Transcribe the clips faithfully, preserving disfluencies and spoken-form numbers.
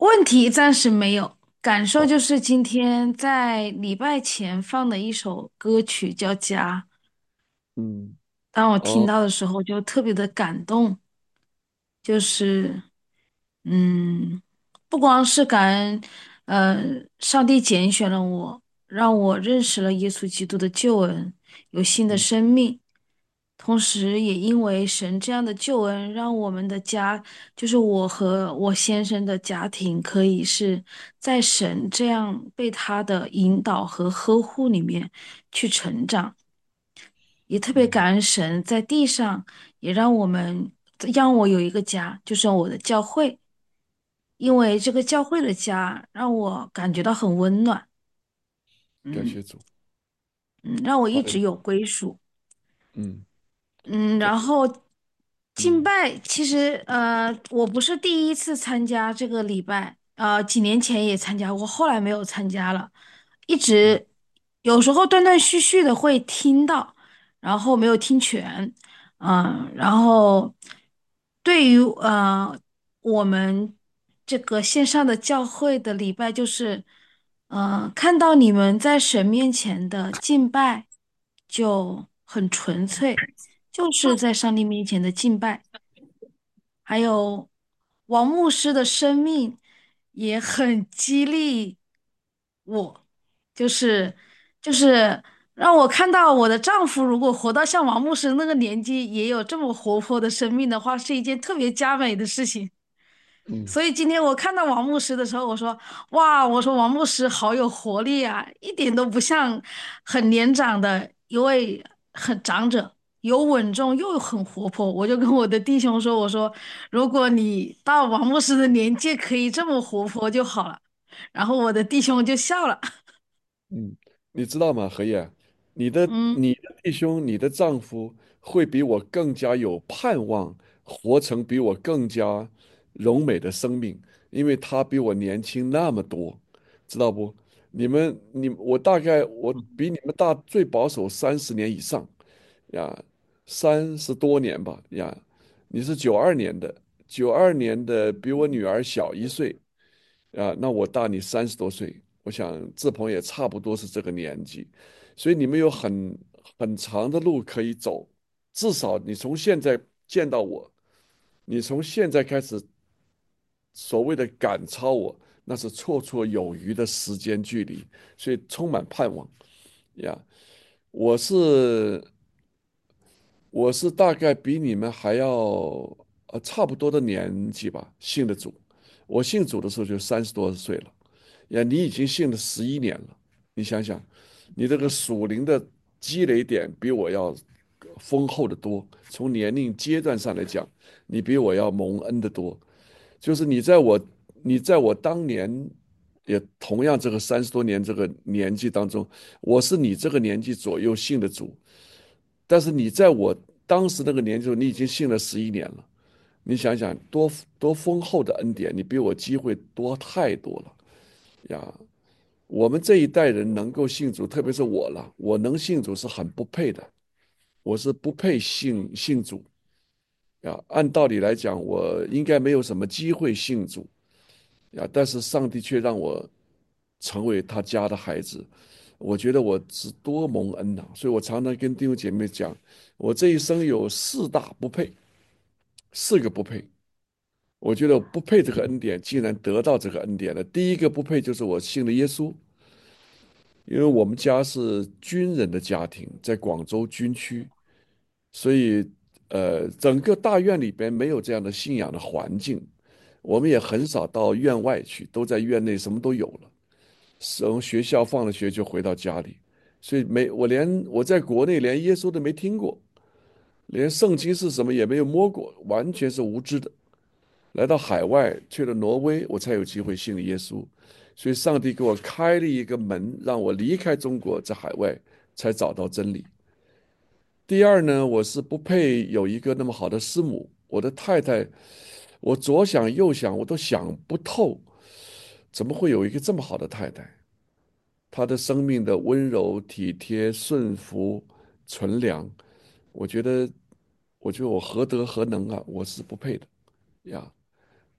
问题暂时没有，感受就是今天在礼拜前放的一首歌曲叫《家》， 嗯， 当我听哦， 到的时候就特别的感动，就是嗯，不光是感恩，呃，上帝拣选了我，让我认识了耶稣基督的救恩，有新的嗯生命。同时，也因为神这样的救恩，让我们的家，就是我和我先生的家庭，可以是在神这样被他的引导和呵护里面去成长。也特别嗯， 感恩神在地上，也让我们让我有一个家，就是我的教会。因为这个教会的家让我感觉到很温暖，嗯感谢主。 嗯，让我好的。 一直有归属。 嗯， 嗯， 感然后敬嗯拜，其实呃，我不是第一次参加这个礼拜，呃，几年前也参加过，后来没有参加了，一嗯直有时候断断续续的会听到，然后没有听全，嗯，然后对于呃我们这个线上的教会的礼拜，就是嗯、呃看到你们在神面前的敬拜就很纯粹。就是在上帝面前的敬拜，还有王牧师的生命也很激励我，就是就是让我看到我的丈夫如果活到像王牧师那个年纪，也有这么活泼的生命的话，是一件特别佳美的事情。 嗯所以今天我看到王牧师的时候，我说：“哇，我说王牧师好有活力啊，一点都不像很年长的一位很长者，有稳重又很活泼。”我就跟我的弟兄说：“我说，如果你到王牧师的年纪可以这么活泼就好了。”然后我的弟兄就笑了。 嗯，你知道吗，何叶？你的嗯你的弟兄，你的丈夫会比我更加有盼望，活成比我更加柔美的生命，因为他比我年轻那么多，知道不？你们，你我大概我比你们大最保守三十年以上呀，三十多年吧呀。你是九二年的，九二年的比我女儿小一岁。啊，那我大你三十多岁，我想志鹏也差不多是这个年纪，所以你们有很很长的路可以走，至少你从现在见到我，你从现在开始所谓的赶超我，那是绰绰有余的时间距离，所以充满盼望呀。我是我是大概比你们还要呃差不多的年纪吧，信的主。我信主的时候就三十多岁了。呀，你已经信了十一年了，你想想，你这个属灵的积累点比我要丰厚的多。从年龄阶段上来讲，你比我要蒙恩的多。就是你在我，你在我当年也同样这个三十多年这个年纪当中，我是你这个年纪左右信的主，但是你在我当时那个年纪，你已经信了十一年了。你想想，多多丰厚的恩典，你比我机会多太多了呀！我们这一代人能够信主，特别是我了，我能信主是很不配的，我是不配信信主呀。按道理来讲，我应该没有什么机会信主呀，但是上帝却让我成为他家的孩子，我觉得我是多蒙恩呐、所以我常常跟弟兄姐妹讲，我这一生有四大不配，四个不配。我觉得我不配这个恩典，竟然得到这个恩典了。第一个不配就是我信了耶稣，因为我们家是军人的家庭，在广州军区，所以呃，整个大院里边没有这样的信仰的环境，我们也很少到院外去，都在院内，什么都有了。从学校放了学就回到家里，所以没我连我在国内连耶稣都没听过，连圣经是什么也没有摸过，完全是无知的。来到海外，去了挪威，我才有机会信了耶稣。所以，上帝给我开了一个门，让我离开中国，在海外才找到真理。第二呢，我是不配有一个那么好的师母。我的太太，我左想右想，我都想不透，怎么会有一个这么好的太太？她的生命的温柔、体贴、顺服、纯良，我觉得，我觉得我何德何能啊？我是不配的呀。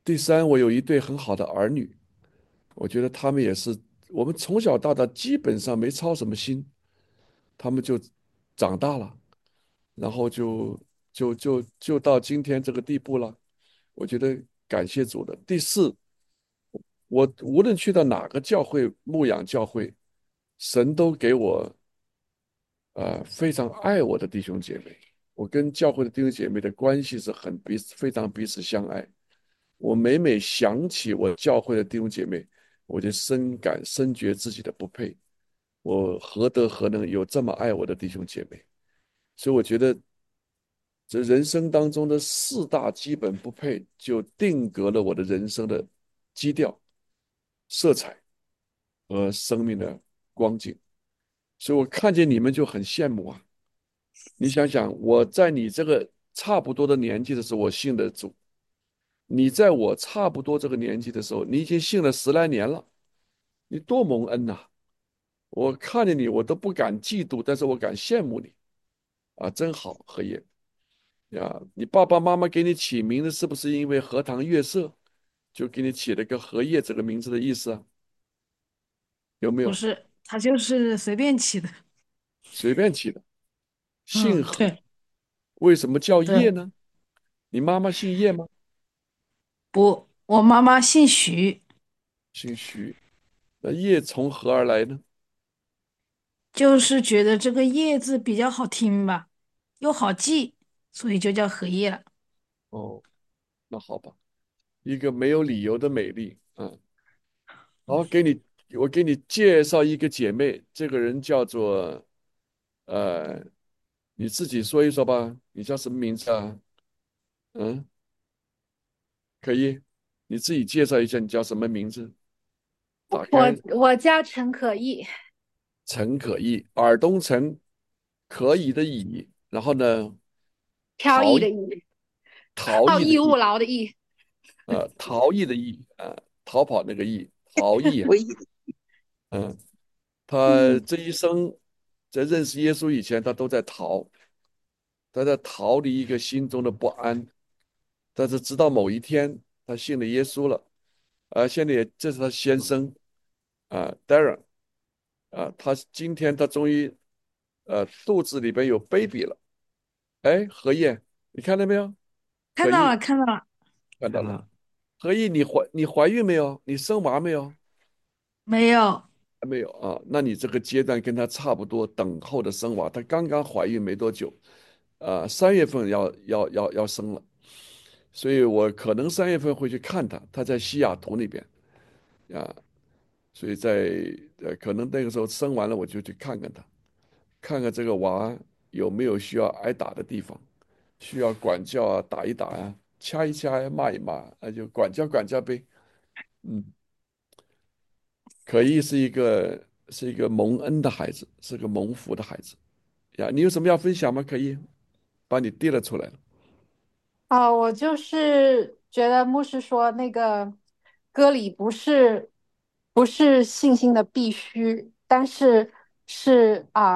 第三，我有一对很好的儿女，我觉得他们也是，我们从小到大基本上没操什么心，他们就长大了，然后就就就就到今天这个地步了。我觉得感谢主的。第四，我无论去到哪个教会牧养教会，神都给我呃非常爱我的弟兄姐妹。我跟教会的弟兄姐妹的关系是很彼此非常彼此相爱。我每每想起我教会的弟兄姐妹，我就深感深觉自己的不配。我何德何能有这么爱我的弟兄姐妹？所以我觉得这人生当中的四大基本不配，就定格了我的人生的基调、色彩和生命的光景。所以我看见你们就很羡慕啊！你想想，我在你这个差不多的年纪的时候，我信的主；你在我差不多这个年纪的时候，你已经信了十来年了，你多蒙恩呐！我看见你，我都不敢嫉妒，但是我敢羡慕你啊！真好，荷叶呀！你爸爸妈妈给你起名字，是不是因为荷塘月色，就给你起了个荷叶这个名字的意思啊？有没有？ 不是，他就是随便起的。 随便起的。姓嗯， 何， 对为什么叫叶对， 呢？你妈妈姓叶吗？ 不，我妈妈姓徐， 姓徐。那叶从何而来呢？ 就是觉得这个叶字比较好听吧，又好记，所以就叫荷叶了。 哦，那好吧，一个没有理由的美丽。嗯，好，给你，我给你介绍一个姐妹，这个人叫做，呃，你自己说一说吧，你叫什么名字啊？嗯，可以，你自己介绍一下，你叫什么名字？打我开我叫陈可意， 陈可意，尔东陈，可以的以，然后呢， 飘逸陶艺， 的逸， 陶好逸恶艺的艺， 劳的逸。 呃，陶艺的艺，呃，逃跑那个艺，陶艺啊， 唯一。 嗯，他嗯， 这一生在认识耶稣以前，他都在逃，他在逃离一个心中的不安。但是直到某一天，他信了耶稣了，啊，现在也这是他先生啊，Darren 啊，他今天他终于呃肚子里边有 baby 了。哎，何叶，你看到没有？可以看到了，看到了， 看到了。何意，你怀你怀孕没有？你生娃没有？ 没有， 还没有啊？那你这个阶段跟他差不多，等候的生娃。她刚刚怀孕没多久，啊，三月份要要要要生了，所以我可能三月份会去看她。她在西雅图那边啊，所以在呃，可能那个时候生完了，我就去看看她，看看这个娃有没有需要挨打的地方，需要管教啊，打一打呀、掐一掐呀、骂一骂，那就管教管教呗。嗯。可意是一个是一个蒙恩的孩子，是个蒙福的孩子呀。你有什么要分享吗？可以，把你列了出来了。 哦，我就是觉得牧师说那个割礼不是不是信心的必须，但是是啊、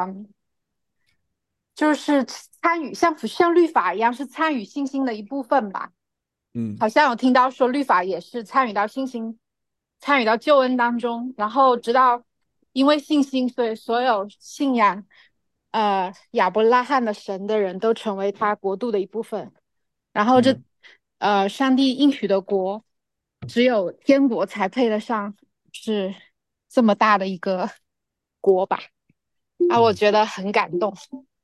就是参与像像律法一样是参与信心的一部分吧。 嗯好像有听到说律法也是参与到信心、参与到救恩当中，然后直到因为信心，所以所有信仰呃亚伯拉罕的神的人都成为他国度的一部分。然后这嗯呃上帝应许的国，只有天国才配得上是这么大的一个国吧？啊，我嗯， 觉得很感动。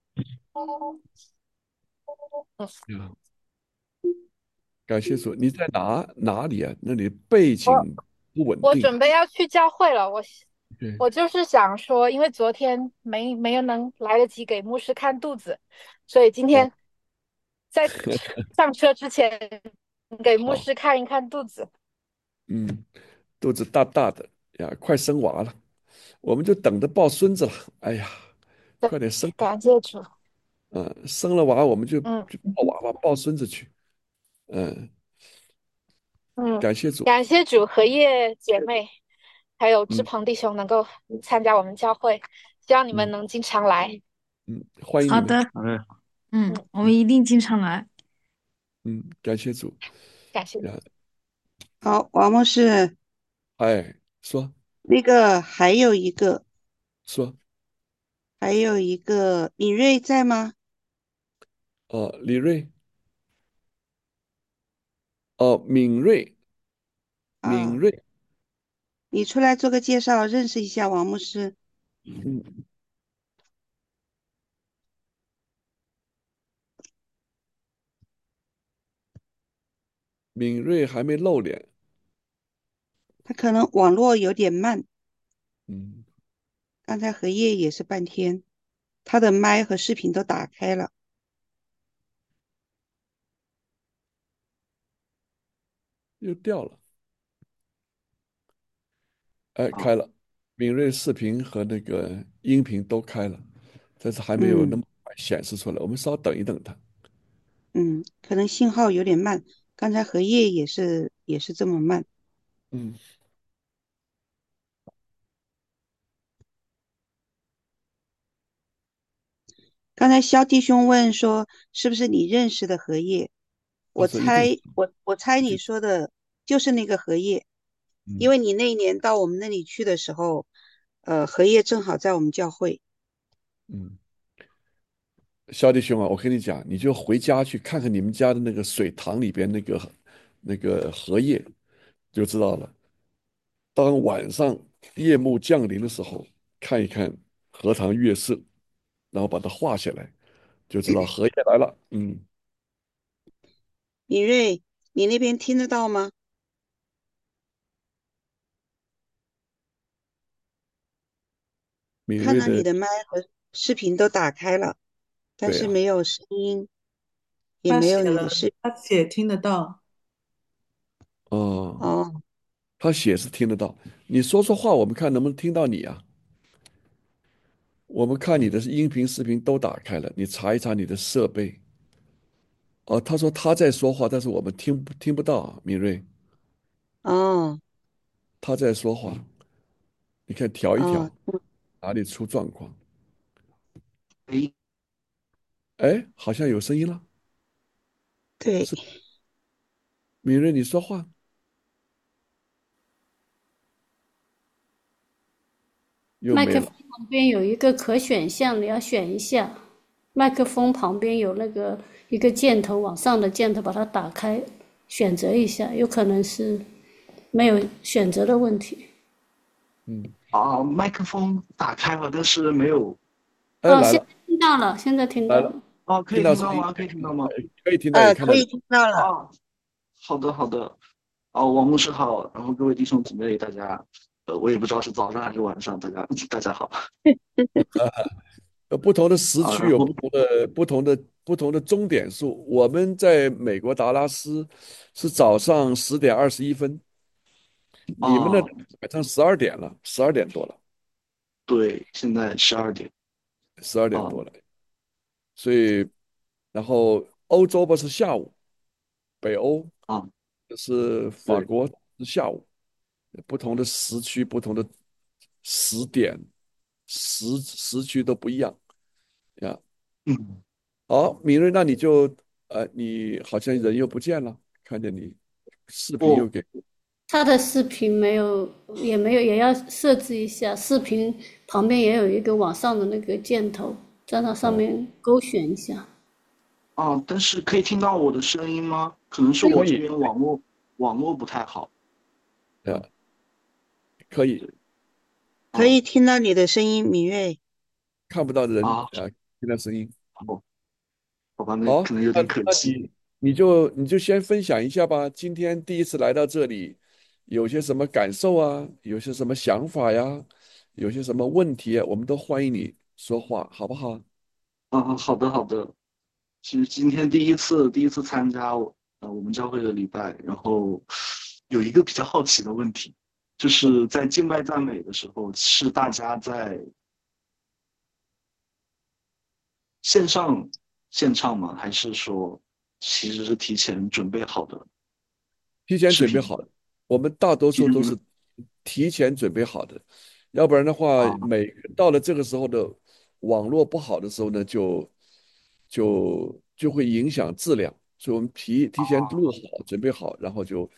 呀，感谢主。你在哪哪里啊？那里背我景不稳我定。 准备要去教会了，我对， 我就是想说，因为昨天没没有能来得及给牧师看肚子，所以今哦， 天在车上车之前给牧好， 师看一看肚子。 嗯，肚子大大的呀，快生娃了，我们就等着抱孙子了。哎呀，快点生吧。 感谢主。 嗯，生了娃我们就嗯就抱娃娃、抱孙子去。嗯， 嗯， 感谢主。 感谢主，荷叶姐妹还有志嗯鹏弟兄能够参加我们教会，希望你们嗯能经常来。 嗯，欢迎你们。 好的，好的，嗯， 嗯， 我们嗯一定经常来。 嗯，感谢主。 感谢。 呀。 好，王牧师， 哎，说那个还有一个， 说， 还有一个敏锐在吗？ 哦，李锐，哦，敏锐，敏啊， 锐， 你出来做个介绍，认识一下王牧师。 嗯，敏锐还没露脸， 他可能网络有点慢， 嗯， 刚才合页也是半天，他的麦和视频都打开了。 又掉了，哎， 啊， 开了，敏锐视频和那个音频都开了，但是还没有那嗯么快显示出来，我们稍等一等它。 嗯，可能信号有点慢，刚才合页也是也是这么慢。 嗯， 刚才肖弟兄问说是不是你认识的荷叶？我他说一定是， 猜我我猜你一定， 说的就是那个荷叶，因嗯为你那一年到我们那里去的时候，呃，荷叶正好在我们教会。 嗯。小弟兄啊，我跟你讲，你就回家去看看你们家的那个水塘里边那个那个荷叶，就知道了。当晚上夜幕降临的时候，看一看荷塘月色，然后把它画下来，就知道荷叶来了。嗯， 敏锐，你那边听得到吗？看到你敏锐的， 的麦和视频都打开了，但对呀、 是没有声音，也他没写了， 有你的视。 他写听得到。 哦， 哦， 他写是听得到，你说说话，我们看能不能听到你啊？我们看你的音频、视频都打开了，你查一查你的设备。哦，他说他在说话，但是我们听不听不到啊，敏锐。 哦， 他在说话，你看调一哦， 调，哪里出状况？ 诶， 哎，好像有声音了， 对， 是敏锐，你说话又没了。 麦克风旁边有一个可选项，你要选一下。麦克风旁边有那个一个箭头往上的箭头，把它打开，选择一下，有可能是没有选择的问题。 嗯， 啊，麦克风打开了，但是没有。 哎， 哦， 来了， 现在听到了，现在听来了， 到了。 哦，可听以到声音， 听到吗？可以听到吗？ 可以听到，也呃， 看到人。 可以听到了。 啊，好的好的。哦，王牧师好，然后各位弟兄姊妹，大家，呃，我也不知道是早上还是晚上，大家大家好。 呃，不同的时啊， 区然后有不同的不同的不同的钟点数。我们在美国达拉斯是早上十点二十一分，你们那哦， 晚上十二点了，十二点多了， 对，现在十二点。 十二点哦， 多了。所以，然后欧洲不是下午，北欧啊， 是法对， 国是下午，不同的时区、不同的时点、时时区都不一样呀。 嗯， 好，敏锐，那你就呃，你好像人又不见了，看见你视频又不， 给他的视频没有，也没有，也要设置一下。视频旁边也有一个往上的那个箭头，在那上哦， 面勾选一下。 啊，但是可以听到我的声音吗？可能是可以， 我这可以， 边网络网络不太好。 呃， 嗯， 可以对， 可以哦， 听到你的声音，敏锐。 看不到人啊， 啊，听到声音。 好，好吧，那好， 可能有那点可惜。 那你你就你就先分享一下吧。今天第一次来到这里，有些什么感受啊？有些什么想法呀？有些什么问题啊？我们都欢迎你说话，好不好？ 啊，好的好的。其实今天第一次第一次参加我呃我们教会的礼拜，然后有一个比较好奇的问题，就说是在敬拜赞美的时候，是大家在线上献唱吗？还是说其实是提前准备好的提前视频？ 准备好的，我们大多数都是提前准备提前准备好的，要不然的话， 啊每到了这个时候的网络不好的时候呢，就就就会影响质量，所以我们提提前录好，准备好，然后就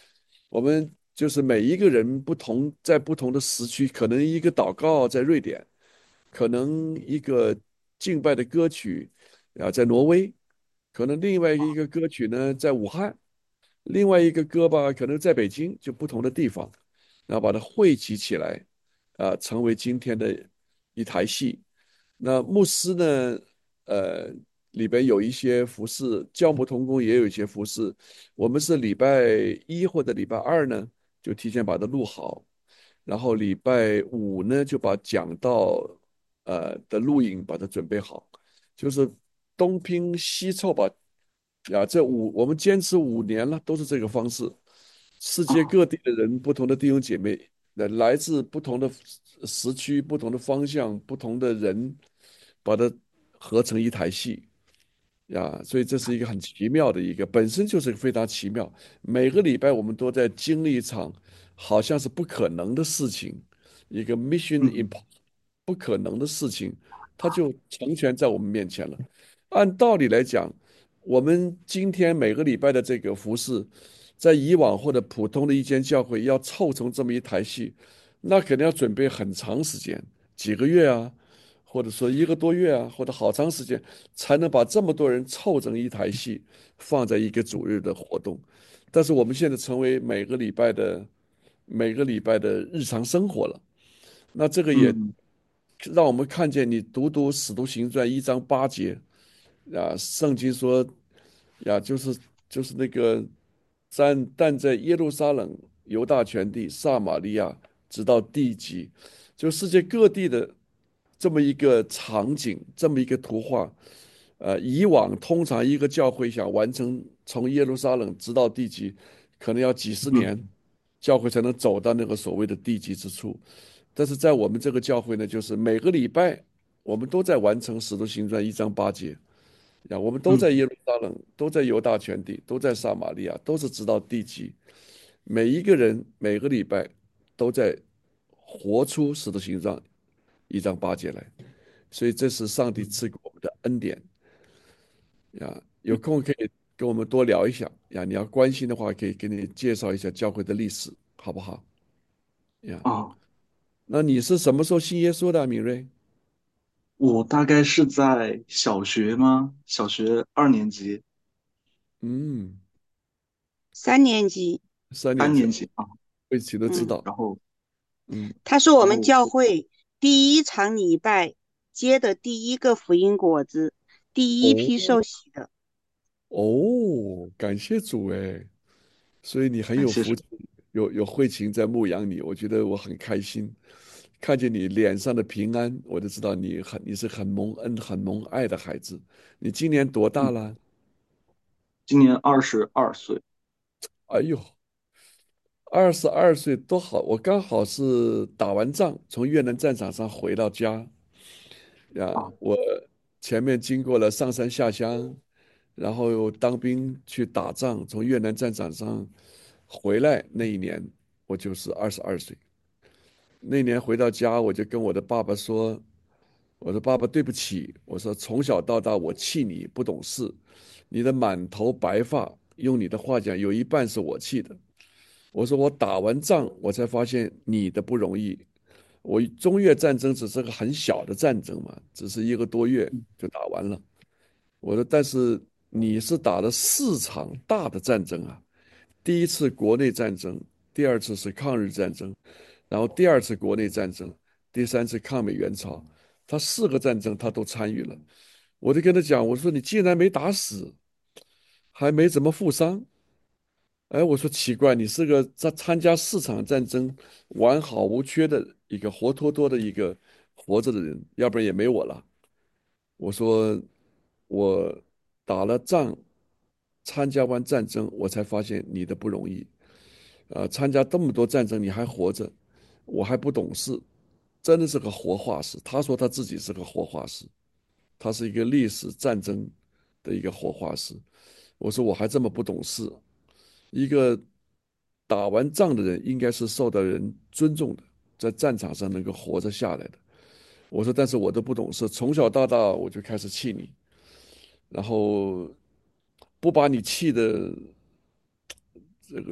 我们就是每一个人不同，在不同的时区，可能一个祷告在瑞典，可能一个敬拜的歌曲啊在挪威，可能另外一个歌曲呢在武汉，另外一个歌吧可能在北京，就不同的地方，然后把它汇集起来，啊，成为今天的一台戏。那牧师呢，呃，里边有一些服饰，教牧同工也有一些服饰。我们是礼拜一或者礼拜二呢，就提前把它录好，然后礼拜五呢就把讲道呃的录影把它准备好，就是东拼西凑吧。呀，这五我们坚持五年了，都是这个方式。世界啊， 各地的人，不同的弟兄姐妹，来来自不同的时区、不同的方向、不同的人，把它合成一台戏。呀，所以这是一个很奇妙的一个，本身就是非常奇妙。每个礼拜我们都在经历一场好像是不可能的事情，一个 mission 嗯 impossible 不可能的事情，它就成全在我们面前了。按道理来讲，我们今天每个礼拜的这个服饰，在以往或者普通的一间教会要凑成这么一台戏，那肯定要准备很长时间，几个月啊，或者说一个多月啊，或者好长时间，才能把这么多人凑成一台戏，放在一个主日的活动。但是我们现在成为每个礼拜的每个礼拜的日常生活了。那这个也嗯让我们看见，你读读《使徒行传》一章八节啊，圣经说呀，就是就是那个但但在耶路撒冷、犹大全地、撒玛利亚，直到地极，就世界各地的这么一个场景，这么一个图画。呃，以往通常一个教会想完成从耶路撒冷直到地极，可能要几十年， 嗯教会才能走到那个所谓的地极之处。但是在我们这个教会呢，就是每个礼拜我们都在完成《使徒行传》一章八节呀，我们都在嗯耶路撒冷，都在犹大全地，都在撒玛利亚，都是直到地极。每一个人每个礼拜都在活出《使徒行传》一章八节来，所以这是上帝嗯赐给我们的恩典呀。有嗯空可以跟我们多聊一下呀，你要关心的话，可以给你介绍一下教会的历史，好不好？呀， 啊， 那你是什么时候信耶稣的啊敏锐？ 我大概是在小学吗？小学二年级、 嗯， 三年级， 三年级， 三年级啊， 会期都知嗯， 道。 然后嗯， 他是我们然后教会第一场礼拜结的第一个福音果子，第一批哦受洗的。 哦，感谢主哎，所以你很感谢神。 有福气，有有慧情在牧养你，我觉得我很开心，看见你脸上的平安，我就知道你很你是很蒙恩、很蒙爱的孩子。你今年多大嗯， 了？ 今年二十二岁哎呦，二十二岁多好！我刚好是打完仗从越南战场上回到家呀， 啊， 我前面经过了上山下乡，然后又当兵去打仗，从越南战场上回来那一年，我就是二十二岁。那年回到家，我就跟我的爸爸说：“我说爸爸，对不起，我说从小到大我气你不懂事，你的满头白发，用你的话讲，有一半是我气的。我说我打完仗，我才发现你的不容易。我中越战争只是个很小的战争嘛，只是一个多月嗯就打完了。我说，但是你是打了四场大的战争啊，第一次国内战争，第二次是抗日战争，然后第二次国内战争，第三次抗美援朝，他四个战争他都参与了。我就跟他讲，我说你既然没打死，还没怎么负伤，哎，我说奇怪，你是个参参加四场战争完好无缺的一个活脱脱的一个活着的人，要不然也没我了。我说我打了仗，参加完战争，我才发现你的不容易。呃，参加这么多战争你还活着，我还不懂事，真的是个活化石。他说他自己是个活化石，他是一个历史战争的一个活化石。我说我还这么不懂事，一个打完仗的人应该是受到人尊重的，在战场上能够活着下来的。我说，但是我都不懂事，从小到大我就开始气你，然后不把你气的这个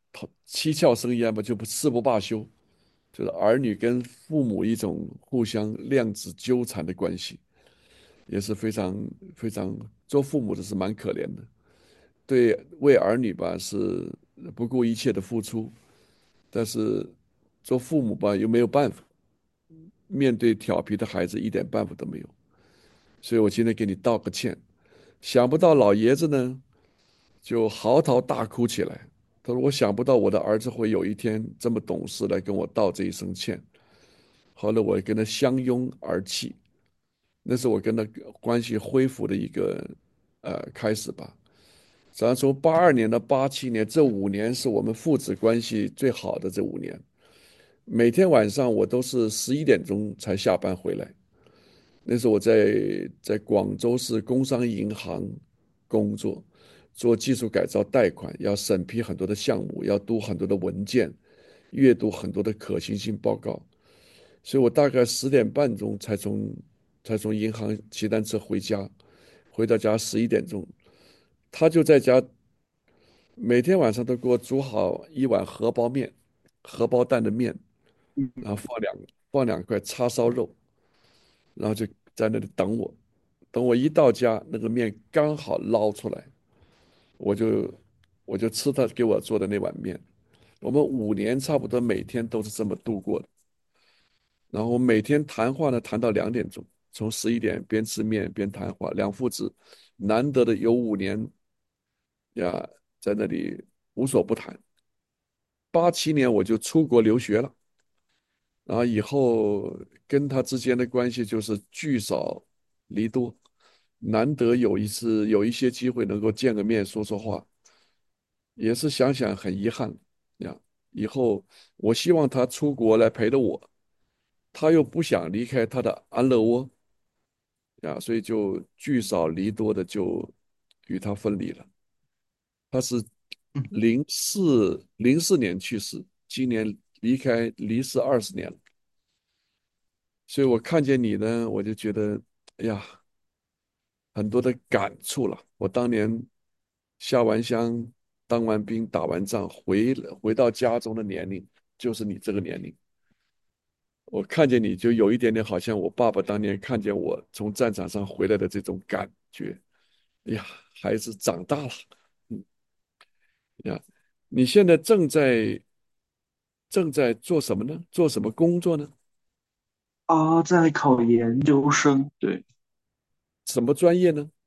讨七窍生烟嘛，就不誓不罢休，就是儿女跟父母一种互相量子纠缠的关系，也是非常非常做父母的是蛮可怜的，对为儿女吧是不顾一切的付出，但是做父母吧又没有办法，面对调皮的孩子一点办法都没有，所以我今天给你道个歉。想不到老爷子呢就嚎啕大哭起来，他说："我想不到我的儿子会有一天这么懂事来跟我道这一声歉。"后来我跟他相拥而泣，那是我跟他关系恢复的一个呃开始吧。咱从八二年到八七年，这五年是我们父子关系最好的这五年。每天晚上我都是十一点钟才下班回来。那时候我在在广州市工商银行工作，做技术改造贷款，要审批很多的项目，要读很多的文件，阅读很多的可行性报告。所以我大概十点半钟才从才从银行骑单车回家，回到家十一点钟，他就在家每天晚上都给我煮好一碗荷包面，荷包蛋的面，然后放两放两块叉烧肉，然后就在那里等我。等我一到家，那个面刚好捞出来，我就我就吃他给我做的那碗面。我们五年差不多每天都是这么度过的。然后每天谈话呢谈到两点钟，从十一点边吃面边谈话，两父子难得的有五年呀在那里无所不谈。八七年我就出国留学了，然后以后跟他之间的关系就是聚少离多，难得有一次有一些机会能够见个面说说话，也是想想很遗憾呀。以后我希望他出国来陪着我，他又不想离开他的安乐窝呀，所以就聚少离多的就与他分离了。他是嗯， 零四零四年去世，今年离开离世二十年了。所以我看见你呢，我就觉得，哎呀，很多的感触了。我当年下完乡、当完兵、打完仗，回回到家中的年龄，就是你这个年龄。我看见你就有一点点，好像我爸爸当年看见我从战场上回来的这种感觉。哎呀，孩子长大了，嗯呀，你现在正在正在做什么呢？做什么工作呢？ 啊，在考研究生，对， 什么专业呢？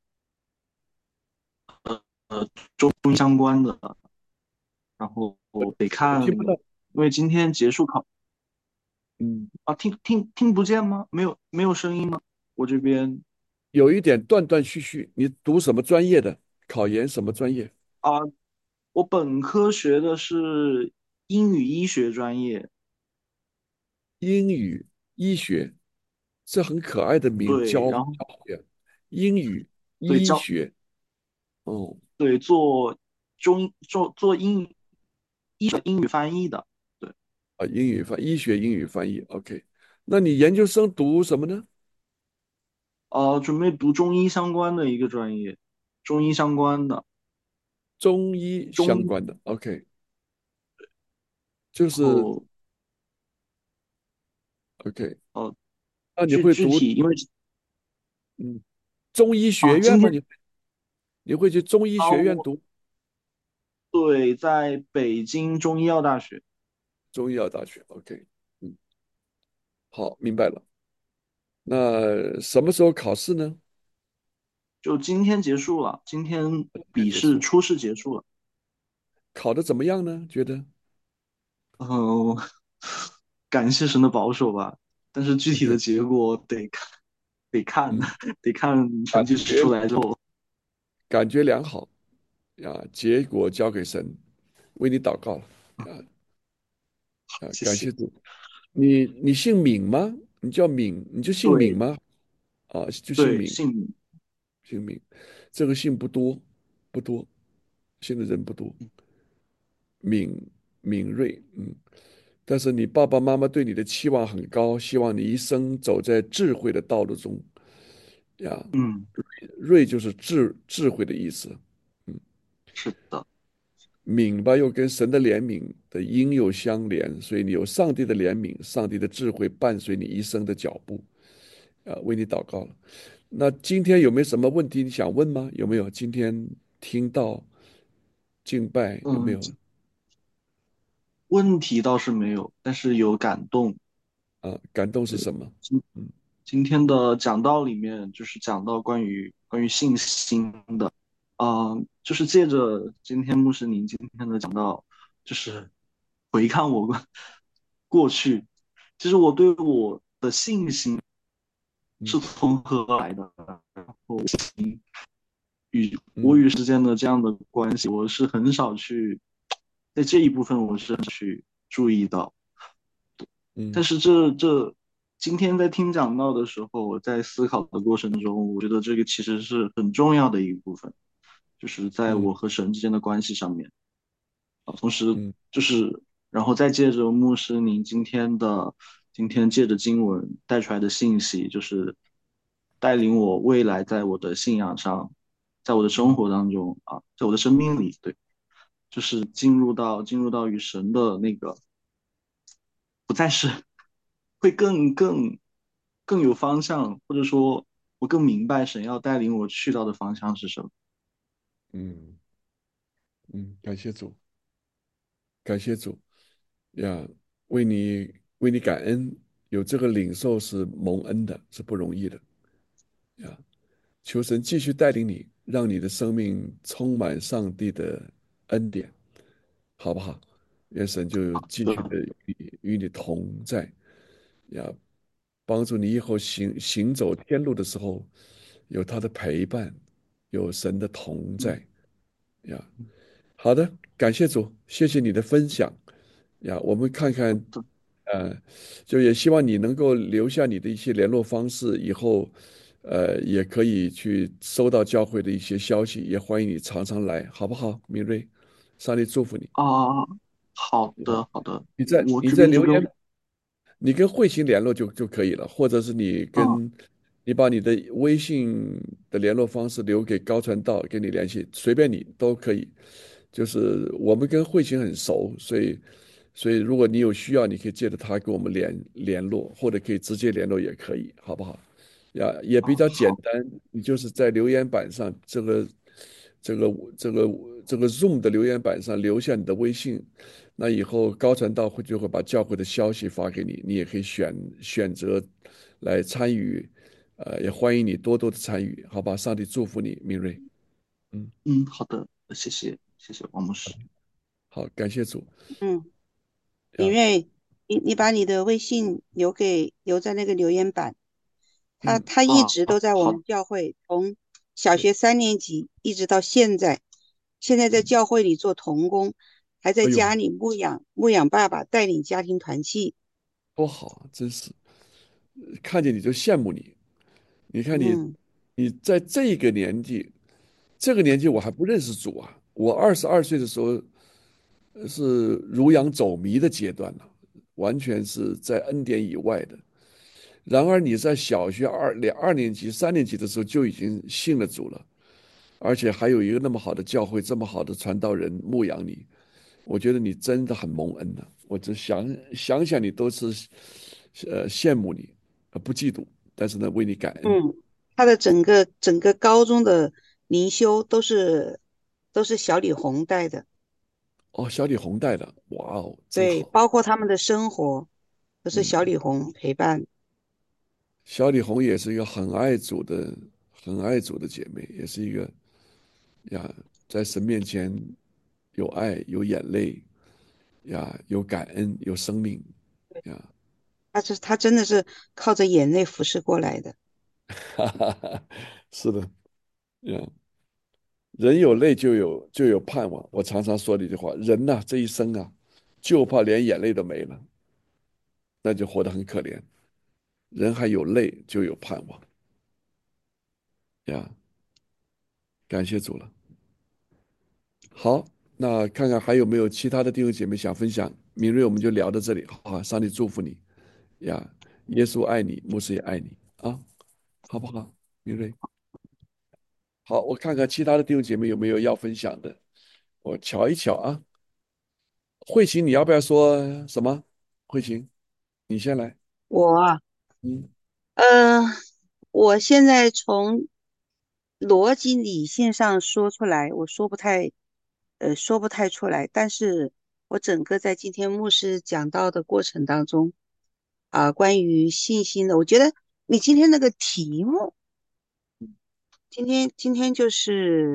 中医相关的，然后得看， 我听不到。 因为今天结束考嗯， 啊，听听听不见吗？没有没有声音吗？我这边有一点断断续续。你读什么专业的？考研什么专业？ 啊，我本科学的是英语医学专业， 英语医学，这很可爱的名， 对， 教然后教会啊。英语对教医学，哦对做中做做英语英语翻译的，对， 啊，英语翻医学英语翻译，OK。那你研究生读什么呢？ 呃，准备读中医相关的一个专业，中医相关的中医中医， 相关的，OK。就是然后 OK。 呃那你具会读具体因为嗯中医啊， 学院吗？ 今天你你会去中医啊，我学院读对在北京中医药大学， 中医药大学？OK。嗯，好，明白了。那什么时候考试呢？ 就今天结束了，今天笔结束。 试初试结束了， 考的怎么样呢？觉得嗯、感谢神的保守吧，但是具体的对， 结果得看得看嗯， 得看成感绩出觉来之后， 感觉良好呀，结果交给神，为你祷告了啊啊！ 谢谢。 感谢主。你你姓敏吗？你叫敏，你就姓敏对吗？啊，就姓对， 敏， 姓名， 姓敏，这个姓不多，不多，姓的人不多。敏敏锐，嗯，但是你爸爸妈妈对你的期望很高，希望你一生走在智慧的道路中呀。 嗯， 睿就是智智慧的意思。嗯， 是的， 悯吧又跟神的怜悯的因又相连，所以你有上帝的怜悯，上帝的智慧伴随你一生的脚步。啊，为你祷告了。那今天有没有什么问题你想问吗？有没有？今天听到敬拜有没嗯， 有？ 问题倒是没有，但是有感动。 啊，感动是对， 什么？ 今嗯今天的讲道里面就是讲到关于关于信心的，嗯、就是借着今天牧师您今天的讲道，就是回看我过过去，其实我对我的信心嗯是从何而来的，与我嗯与之间的这样的关系，我是很少去在这一部分我是很少去注意到。但嗯是这这今天在听讲到的时候，我在思考的过程中，我觉得这个其实是很重要的一部分，就是在嗯我和神之间的关系上面啊。同时， 嗯就是然后再借着牧师您今天的今天借着经文带出来的信息，就是带领我未来在我的信仰上，在我的生嗯活当中啊，在我的生命里，对，就是进入到进入到与神的那个。不再是会更更更有方向，或者说我更明白神要带领我去到的方向是什么。 嗯嗯，感谢主，感谢主呀！为你为你感恩，有这个领受是蒙恩的，是不容易的呀。求神继续带领你，让你的生命充满上帝的恩典，好不好？愿神就继续的与你与你同在呀，帮助你以后行行走天路的时候，有他的陪伴，有神的同嗯， 在呀。好的，感谢主，谢谢你的分享呀。我们看看， 对， 呃，就也希望你能够留下你的一些联络方式，以后，呃，也可以去收到教会的一些消息，也欢迎你常常来，好不好？敏锐，上帝祝福你。 啊，好的好的， 你在我你这边就跟在留言，你跟慧心联络就就可以了，或者是你啊跟你把你的微信的联络方式留给高传道，跟你联系，随便你都可以。就是我们跟慧心很熟，所以所以如果你有需要，你可以借着他跟我们联联络，或者可以直接联络也可以，好不好？呀，也比啊较简好单，你就是在留言板上这个这个这个这个 Zoom 的留言板上留下你的微信，那以后高传道会就会把教会的消息发给你，你也可以选选择来参与，呃，也欢迎你多多的参与，好吧？上帝祝福你，明瑞，嗯， 嗯好的，谢谢谢谢王牧师。 好，感谢主嗯，敏呀， 锐，你你把你的微信留给留在那个留言板，他嗯， 他一啊直都在我好们教会，从小对， 学三年级一直到现在，现在在嗯， 教会里做童工，还在哎呦， 家里牧养牧养爸爸，带领家庭团契。 多好啊，真是看见你就羡慕你。你看你， 嗯， 你在这个年纪，这个年纪我还不认识主啊。我二十二岁的时候呃是如羊走迷的阶段呢，完全是在恩典以外的。然而你在小学二两二年级、三年级的时候就已经信了主了，而且还有一个那么好的教会、这么好的传道人牧养你，我觉得你真的很蒙恩的。我只想想想你都是呃羡慕你，呃不嫉妒，但是呢为你感恩。 嗯，他的整个整个高中的灵修都是都是小李红带的， 哦，小李红带的，哇哦，真对， 好。 包括他们的生活都是小嗯， 李红陪伴。 小李红也是一个很爱主的、很爱主的姐妹，也是一个呀，在神面前有爱、有眼泪呀，有感恩、有生命呀， 他是他真的是靠着眼泪服侍过来的。 哈哈哈，是的呀，人有泪就有就有盼望。我常常说的一句话：人呐、这一生啊，就怕连眼泪都没了，那就活得很可怜。人还有泪就有盼望呀，感谢主了。好，那看看还有没有其他的弟兄姐妹想分享。敏锐，我们就聊到这里，好吧？上帝祝福你呀，耶稣爱你，牧师也爱你啊，好不好？敏锐，好，我看看其他的弟兄姐妹有没有要分享的。 我瞧一瞧啊。慧琴，你要不要说什么？慧琴，你先来。 我啊， 嗯， 呃，我现在从逻辑理性上说出来，我说不太，呃，说不太出来。但是我整个在今天牧师讲到的过程当中，啊、关于信心的，我觉得你今天那个题目，今天今天就是，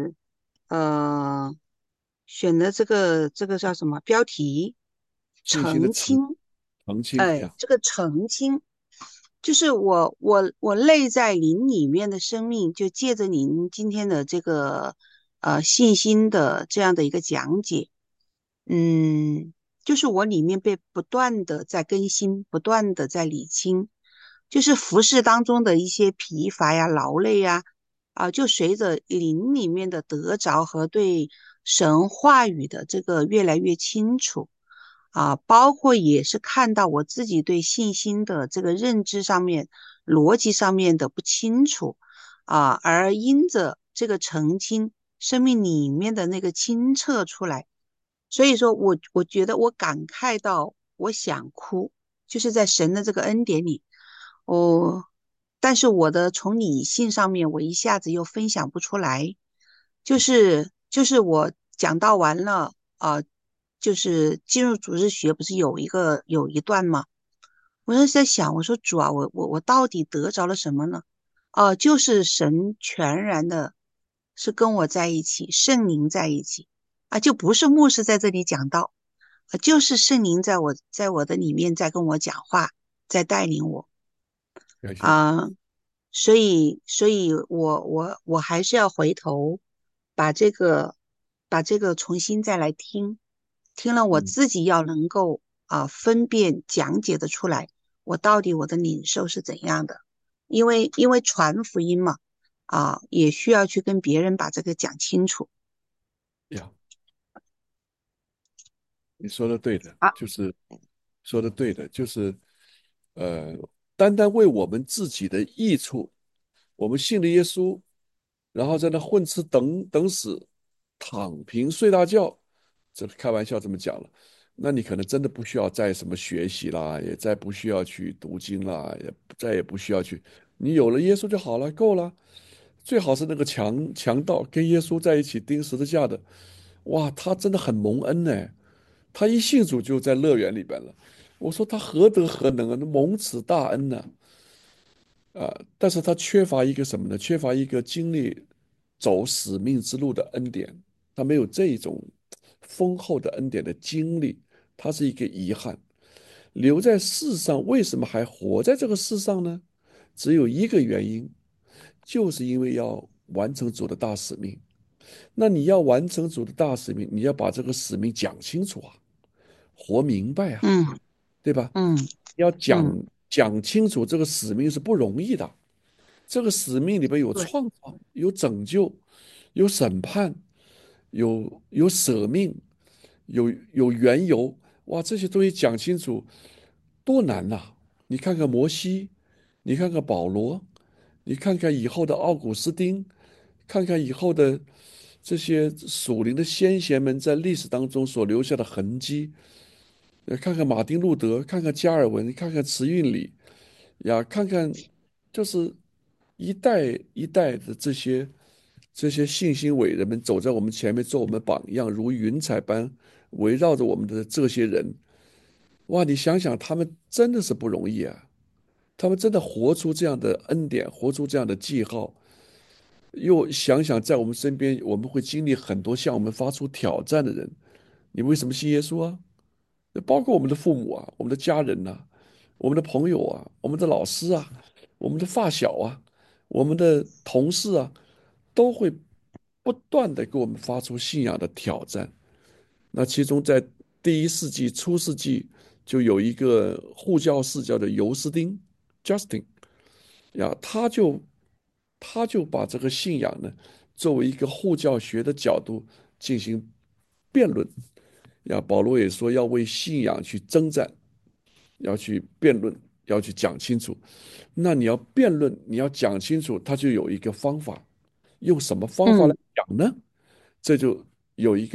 呃，选的这个这个叫什么标题？ 信心的澄澄清。 澄清哎， 呀。 这个澄清。就是我我我内在灵里面的生命，就借着您今天的这个呃信心的这样的一个讲解，嗯，就是我里面被不断的在更新，不断的在理清，就是服饰当中的一些疲乏呀、劳累呀，啊，就随着灵里面的得着和对神话语的这个越来越清楚。啊，包括也是看到我自己对信心的这个认知上面、逻辑上面的不清楚啊，而因着这个澄清，生命里面的那个清澈出来，所以说我我觉得我感慨到我想哭，就是在神的这个恩典里，哦，但是我的从理性上面我一下子又分享不出来，就是就是我讲到完了。啊。就是进入组织学不是有一个有一段吗？我就在想，我说主啊，我我我到底得着了什么呢？哦、就是神全然的是跟我在一起，圣灵在一起啊，就不是牧师在这里讲道，啊，就是圣灵在我在我的里面在跟我讲话，在带领我感谢主。 啊。所以，所以我我我还是要回头把这个把这个重新再来听，听了我嗯， 自己要能够啊、分辨讲解的出来，我到底我的领受是怎样的？因为因为传福音嘛，啊、也需要去跟别人把这个讲清楚呀，你说的对的， 啊。 就是说的对的，就是呃，单单为我们自己的益处，我们信了耶稣，然后在那混吃等等死，躺平睡大觉，这开玩笑这么讲了。那你可能真的不需要再什么学习啦，也再不需要去读经啦，也再也不需要去，你有了耶稣就好了，够了。最好是那个强强盗跟耶稣在一起钉十字架的，哇，他真的很蒙恩呢。他一信主就在乐园里边了。我说他何德何能啊？那蒙此大恩呢、啊？但是他缺乏一个什么呢？缺乏一个经历走使命之路的恩典，他没有这种丰厚的恩典的经历，他是一个遗憾。留在世上，为什么还活在这个世上呢？只有一个原因，就是因为要完成主的大使命。那你要完成主的大使命，你要把这个使命讲清楚啊，活明白啊， 嗯对吧？ 嗯要讲嗯， 讲清楚这个使命是不容易的。这个使命里边有对， 创造，有拯救，有审判，有有舍命，有有缘由。哇，这些东西讲清楚多难呐、你看看摩西，你看看保罗，你看看以后的奥古斯丁，看看以后的这些属灵的先贤们在历史当中所留下的痕迹，呃，看看马丁路德，看看加尔文，看看慈运里呀，看看就是一代一代的这些这些信心伟人们走在我们前面做我们榜样，如云彩般围绕着我们的这些人，哇，你想想，他们真的是不容易啊！他们真的活出这样的恩典，活出这样的记号。又想想，在我们身边，我们会经历很多向我们发出挑战的人。你为什么信耶稣啊？包括我们的父母啊，我们的家人呐、我们的朋友啊，我们的老师啊，我们的发小啊，我们的同事啊，都会不断的给我们发出信仰的挑战。那其中在第一世纪初世纪，就有一个护教士叫做尤斯丁 （Justin） 呀，他就他就把这个信仰呢，作为一个护教学的角度进行辩论。呀，保罗也说要为信仰去征战，要去辩论，要去讲清楚。那你要辩论，你要讲清楚，他就有一个方法，用什么方法来嗯讲呢？这就有一个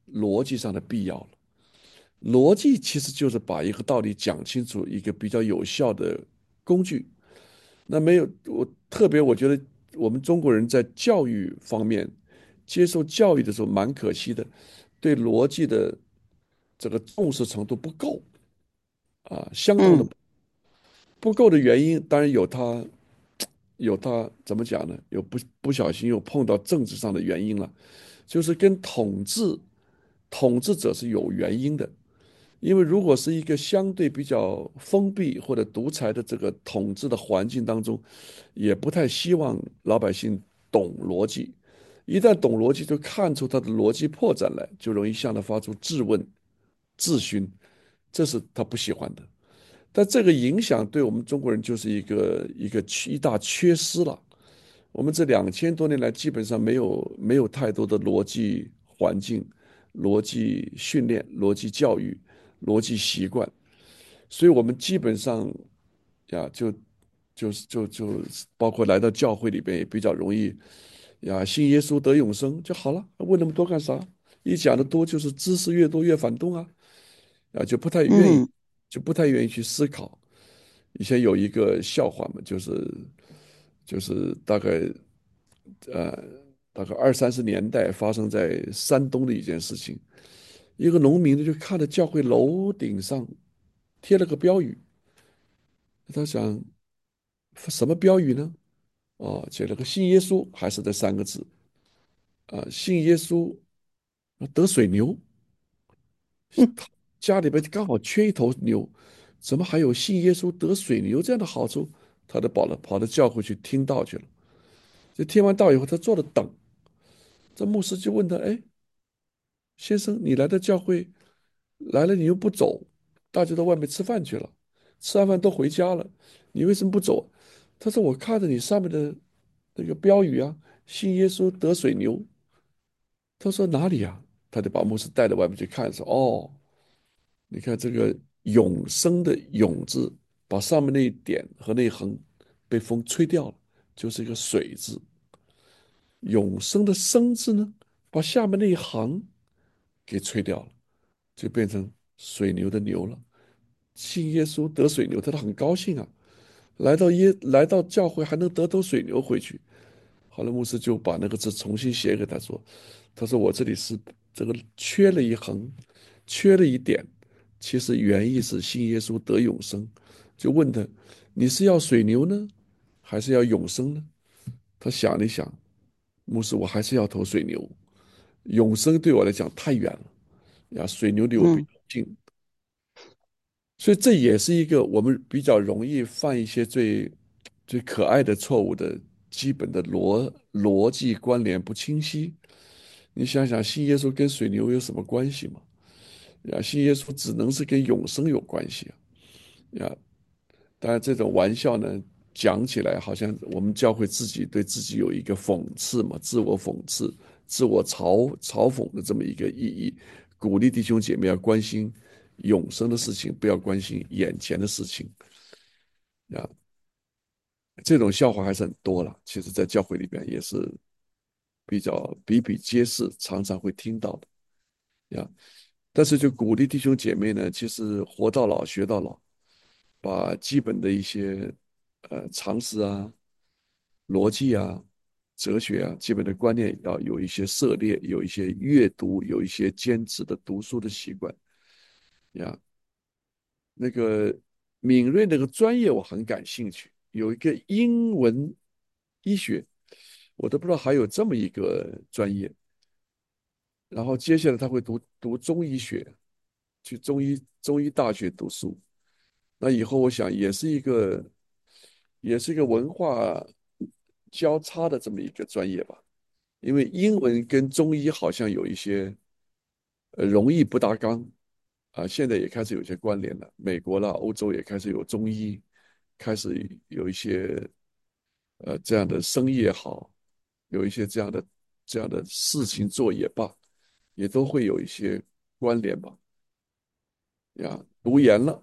逻辑上的必要了。逻辑其实就是把一个道理讲清楚，一个比较有效的工具。那没有，我特别我觉得我们中国人在教育方面接受教育的时候蛮可惜的，对逻辑的这个重视程度不够啊，相当的嗯不够的原因，当然有他有他怎么讲呢？有不不小心又碰到政治上的原因了，就是跟统治统治者是有原因的。因为如果是一个相对比较封闭或者独裁的这个统治的环境当中，也不太希望老百姓懂逻辑。一旦懂逻辑，就看出他的逻辑破绽来，就容易向他发出质问、质询，这是他不喜欢的。但这个影响对我们中国人就是一个一个缺一大缺失了。我们这两千多年来基本上没有没有太多的逻辑环境、逻辑训练、逻辑教育、逻辑习惯，所以我们基本上呀，就就是就就包括来到教会里边也比较容易呀，信耶稣得永生就好了，问那么多干啥？一讲的多就是知识越多越反动啊，啊就不太愿意嗯就不太愿意去思考。以前有一个笑话嘛，就是就是大概呃大概二三十年代发生在山东的一件事情，一个农民呢就看着教会楼顶上贴了个标语，他想什么标语呢？哦，写了个信耶稣，还是这三个字啊？信耶稣得水牛， 嗯家里边刚好缺一头牛，怎么还有信耶稣得水牛这样的好处？他就跑了，跑到教会去听道去了。就听完道以后，他坐着等，这牧师就问他：“哎，先生，你来到教会来了，你又不走，大家到外面吃饭去了，吃完饭都回家了，你为什么不走？”他说：“我看着你上面的那个标语啊，信耶稣得水牛。”他说：“哪里呀？”他就把牧师带到外面去看，说：“哦，你看这个永生的永字，把上面那一点和那一横被风吹掉了，就是一个水字。永生的生字呢，把下面那一行给吹掉了，就变成水牛的牛了。信耶稣得水牛，他都很高兴啊。来到耶来到教会还能得头水牛回去。好了，牧师就把那个字重新写给他说，他说我这里是这个缺了一横，缺了一点，其实原意是信耶稣得永生。就问他，你是要水牛呢，还是要永生呢？他想了一想，牧师，我还是要投水牛，永生对我来讲太远了呀，水牛离我比嗯较近。所以这也是一个我们比较容易犯一些最最可爱的错误的基本的逻逻辑关联不清晰。你想想，信耶稣跟水牛有什么关系吗？呀，信耶稣只能是跟永生有关系啊。呀，当然这种玩笑呢，讲起来好像我们教会自己对自己有一个讽刺嘛，自我讽刺、自我嘲嘲讽的这么一个意义，鼓励弟兄姐妹要关心永生的事情，不要关心眼前的事情。呀，这种笑话还是很多了，其实在教会里边也是比较比比皆是，常常会听到的呀。但是就鼓励弟兄姐妹呢，其实活到老学到老，把基本的一些呃常识啊、逻辑啊、哲学啊、基本的观念要有一些涉猎，有一些阅读，有一些坚持的读书的习惯呀。那个敏锐那个专业我很感兴趣，有一个英文医学，我都不知道还有这么一个专业。然后接下来他会读读中医学，去中医中医大学读书。那以后我想也是一个也是一个文化交叉的这么一个专业吧，因为英文跟中医好像有一些呃容易不搭纲啊，现在也开始有些关联了。美国啦、欧洲也开始有中医，开始有一些呃这样的生意也好，有一些这样的这样的事情做也罢，也都会有一些关联吧。呀，读研了，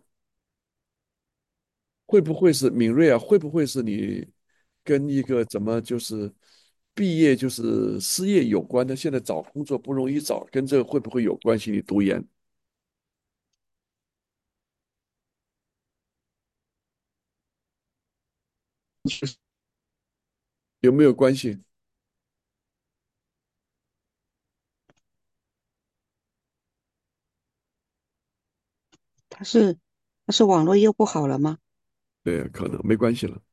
会不会是敏锐啊？会不会是你跟一个怎么就是毕业就是失业有关的，现在找工作不容易找，跟这个会不会有关系？你读研有没有关系？ 他是他是网络又不好了吗？ 对，可能没关系了。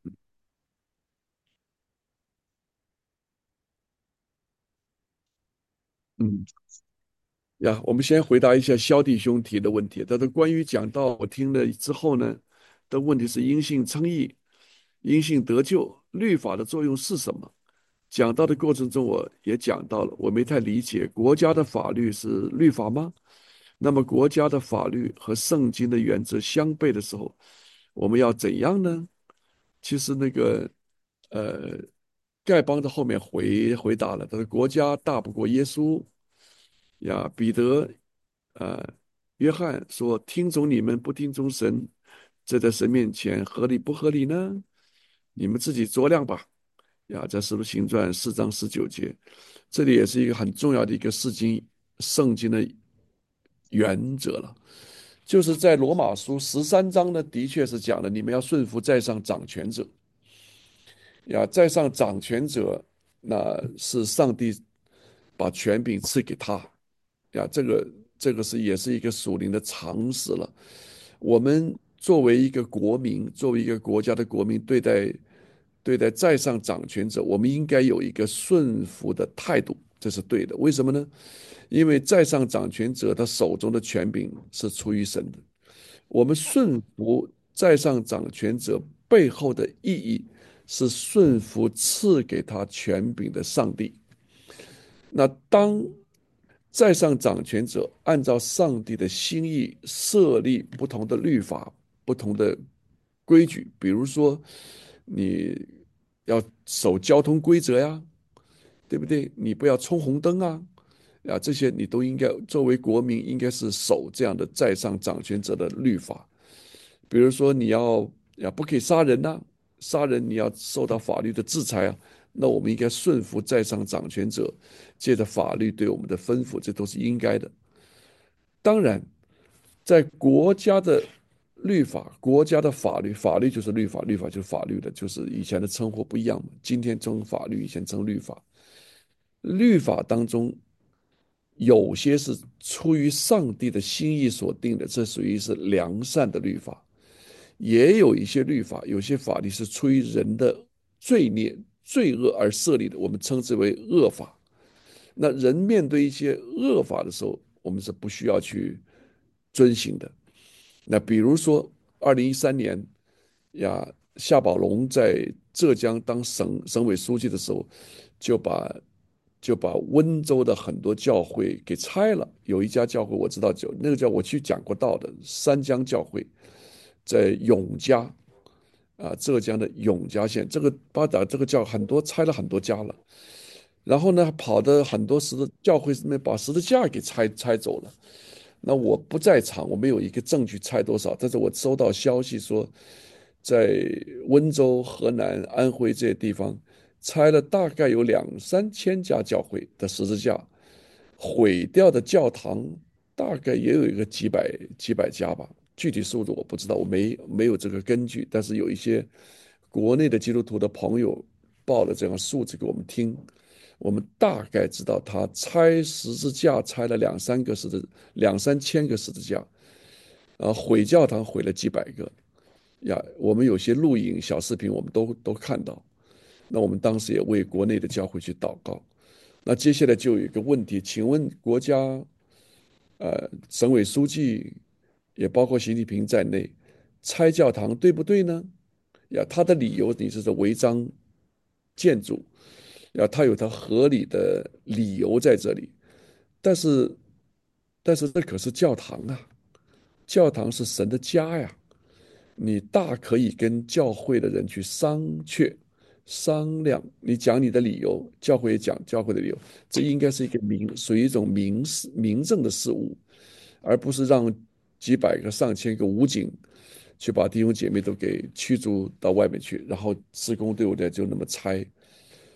嗯。呀，我们先回答一下肖弟兄提的问题。他的关于讲到我听了之后呢，的问题是因信称义、因信得救，律法的作用是什么？讲到的过程中，我也讲到了，我没太理解国家的法律是律法吗？那么国家的法律和圣经的原则相悖的时候，我们要怎样呢？其实那个呃，丐帮在后面回回答了，他说国家大不过耶稣呀。彼得呃，约翰说听从你们不听从神，这在神面前合理不合理呢？你们自己酌量吧。呀，在《使徒行传》四章十九节，这里也是一个很重要的一个圣经圣经的原则了。就是在罗马书十三章呢，的确是讲了你们要顺服在上掌权者。呀，在上掌权者，那是上帝把权柄赐给他。呀，这个这个是也是一个属灵的常识了。我们作为一个国民，作为一个国家的国民，对待对待在上掌权者，我们应该有一个顺服的态度，这是对的。为什么呢？因为在上掌权者他手中的权柄是出于神的。我们顺服在上掌权者背后的意义是顺服赐给他权柄的上帝。那当在上掌权者按照上帝的心意设立不同的律法、不同的规矩，比如说你要守交通规则呀，对不对？你不要冲红灯啊，啊，这些你都应该作为国民应该是守这样的在上掌权者的律法。比如说你要呀不可以杀人呐、杀人你要受到法律的制裁啊。那我们应该顺服在上掌权者，借着法律对我们的吩咐，这都是应该的。当然，在国家的律法、国家的法律，法律就是律法，律法就是法律的，就是以前的称呼不一样嘛。今天称法律，以前称律法。律法当中有些是出于上帝的心意所定的，这属于是良善的律法。也有一些律法，有些法律是出于人的罪孽、罪恶而设立的，我们称之为恶法。那人面对一些恶法的时候，我们是不需要去遵行的。那比如说，二零一三年呀，夏宝龙在浙江当省省委书记的时候，就把就把温州的很多教会给拆了。有一家教会我知道，就那个叫我去讲过道的三江教会，在永嘉啊，浙江的永嘉县，这个八达这个教很多拆了很多家了。然后呢，跑的很多十字教会里面把十字架给拆拆走了。那我不在场，我没有一个证据拆多少，但是我收到消息说，在温州、河南、安徽这些地方拆了大概有两三千家教会的十字架，毁掉的教堂大概也有一个几百几百家吧，具体数字我不知道，我没没有这个根据，但是有一些国内的基督徒的朋友报了这样数字给我们听。我们大概知道他拆十字架拆了两三个十字两三千个十字架，啊，毁教堂毁了几百个呀。我们有些录影小视频，我们都都看到。那我们当时也为国内的教会去祷告。那接下来就有一个问题，请问国家呃省委书记也包括习近平在内，拆教堂对不对呢？呀，他的理由你是违章建筑，呀，他有他合理的理由在这里。但是，但是这可是教堂啊，教堂是神的家呀，你大可以跟教会的人去商榷、商量，你讲你的理由，教会也讲教会的理由，这应该是一个民，属于一种民事、民政的事务，而不是让几百个、上千个武警去把弟兄姐妹都给驱逐到外面去，然后施工队伍的就那么拆。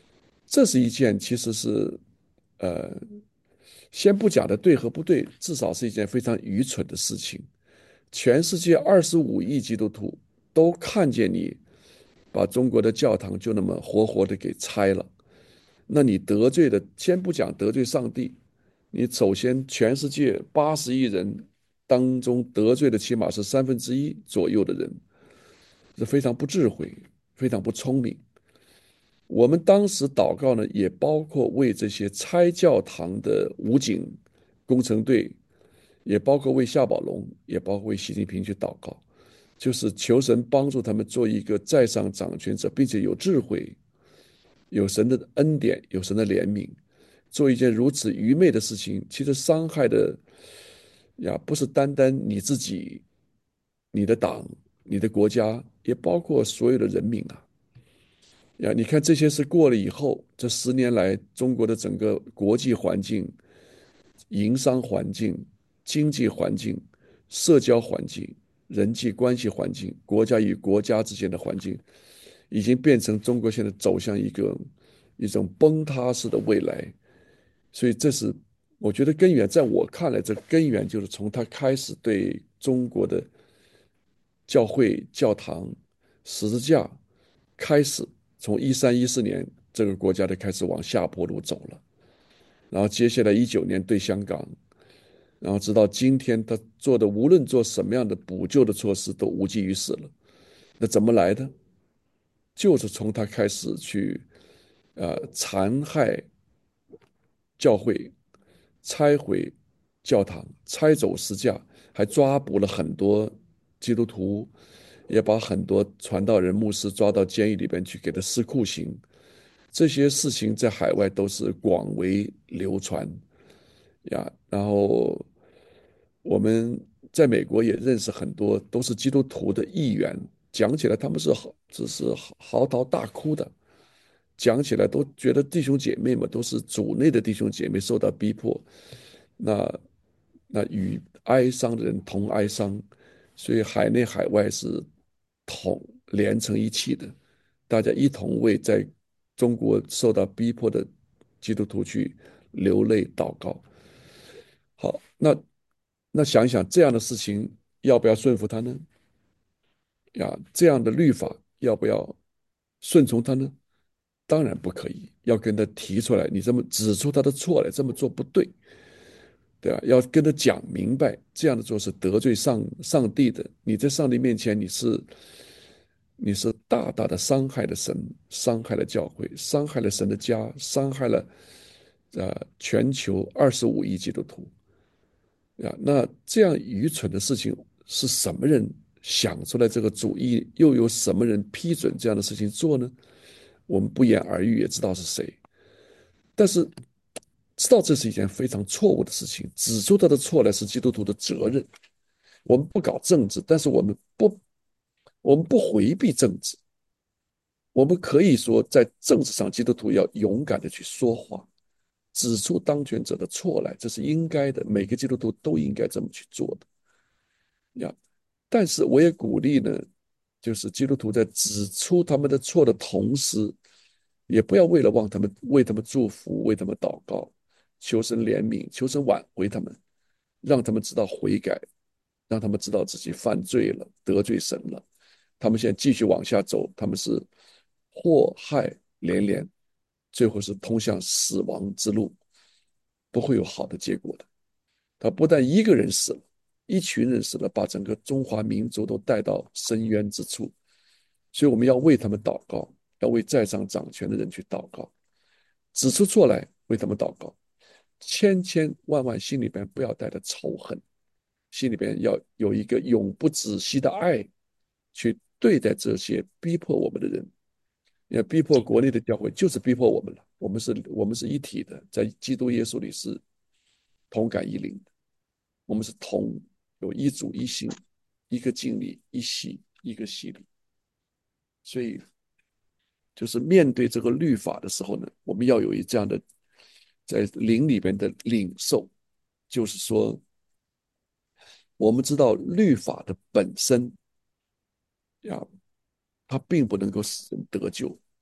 这是一件其实是，呃，先不讲的对和不对，至少是一件非常愚蠢的事情。全世界二十五亿基督徒都看见你把中国的教堂就那么活活的给拆了，那你得罪的，先不讲得罪上帝，你首先全世界八十亿人当中得罪的起码是三分之一左右的人，是非常不智慧，非常不聪明。我们当时祷告呢，也包括为这些拆教堂的武警工程队，也包括为夏宝龙，也包括为习近平去祷告，就是求神帮助他们做一个在上掌权者，并且有智慧，有神的恩典，有神的怜悯，做一件如此愚昧的事情，其实伤害的呀，不是单单你自己、你的党、你的国家，也包括所有的人民啊。呀，你看这些事过了以后，这十年来中国的整个国际环境、营商环境、经济环境、社交环境、人际关系环境、国家与国家之间的环境，已经变成中国现在走向一个一种崩塌式的未来。所以这是我觉得根源，在我看来，这根源就是从他开始对中国的教会、教堂、十字架开始，从一三一四年这个国家就开始往下坡路走了，然后接下来一九年对香港，然后直到今天他做的无论做什么样的补救的措施都无济于事了。那怎么来的？就是从他开始去呃残害教会、拆毁教堂、拆走石架，还抓捕了很多基督徒，也把很多传道人、牧师抓到监狱里边去，给他施酷刑。这些事情在海外都是广为流传呀。然后我们在美国也认识很多都是基督徒的议员，讲起来他们是好，只是嚎啕大哭的，讲起来都觉得弟兄姐妹们都是主内的弟兄姐妹受到逼迫，那那与哀伤的人同哀伤，所以海内海外是同连成一气的，大家一同为在中国受到逼迫的基督徒去流泪祷告。好，那那想一想这样的事情要不要顺服他呢？呀，这样的律法要不要顺从他呢？当然不可以，要跟他提出来，你这么指出他的错来，这么做不对，对吧？要跟他讲明白，这样的做是得罪上上帝的。你在上帝面前，你是你是大大的伤害了神，伤害了教会，伤害了神的家，伤害了呃全球二十五亿基督徒呀。那这样愚蠢的事情是什么人想出来这个主意？又有什么人批准这样的事情做呢？我们不言而喻，也知道是谁。但是知道这是一件非常错误的事情，指出他的错来是基督徒的责任。我们不搞政治，但是我们不，我们不回避政治。我们可以说，在政治上，基督徒要勇敢的去说话，指出当权者的错来，这是应该的，每个基督徒都应该这么去做的呀。但是我也鼓励呢，就是基督徒在指出他们的错的同时，也不要为了望他们为他们祝福，为他们祷告，求神怜悯，求神挽回他们，让他们知道悔改，让他们知道自己犯罪了，得罪神了。他们现在继续往下走，他们是祸害连连，最后是通向死亡之路，不会有好的结果的。他不但一个人死了，一群人死了，把整个中华民族都带到深渊之处。所以我们要为他们祷告，要为在上掌权的人去祷告，指出错来，为他们祷告。千千万万心里边不要带着仇恨，心里边要有一个永不止息的爱，去对待这些逼迫我们的人。也逼迫国内的教会，就是逼迫我们了。我们是，我们是一体的，在基督耶稣里是同感一灵的。我们是同有一主一信，一个敬礼，一洗，一个洗礼。所以，就是面对这个律法的时候呢，我们要有一这样的在灵里边的领受，就是说，我们知道律法的本身呀，它并不能够使人得救，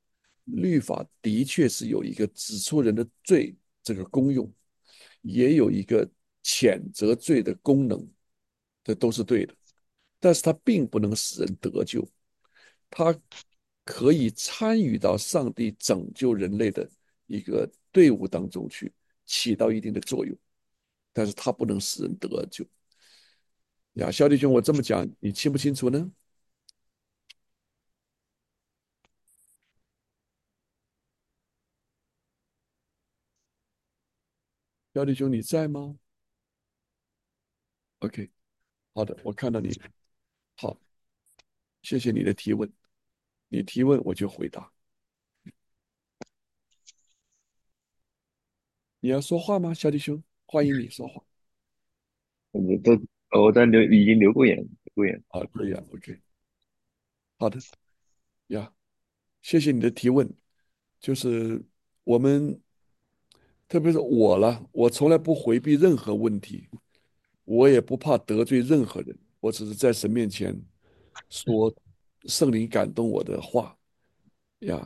律法的确是有一个指出人的罪这个功用，也有一个谴责罪的功能，这都是对的。但是它并不能使人得救，它可以参与到上帝拯救人类的一个队伍当中去，起到一定的作用，但是它不能使人得救。呀，肖弟兄，我这么讲，你清不清楚呢？肖弟兄，你在吗？OK，好的，我看到你。好，谢谢你的提问。你提问我就回答。你要说话吗，肖弟兄？欢迎你说话。 我都我在留已经留过言，留过言。 好，可以啊，OK，好的呀，谢谢你的提问。就是我们，特别是我了，我从来不回避任何问题，我也不怕得罪任何人，我只是在神面前说圣灵感动我的话呀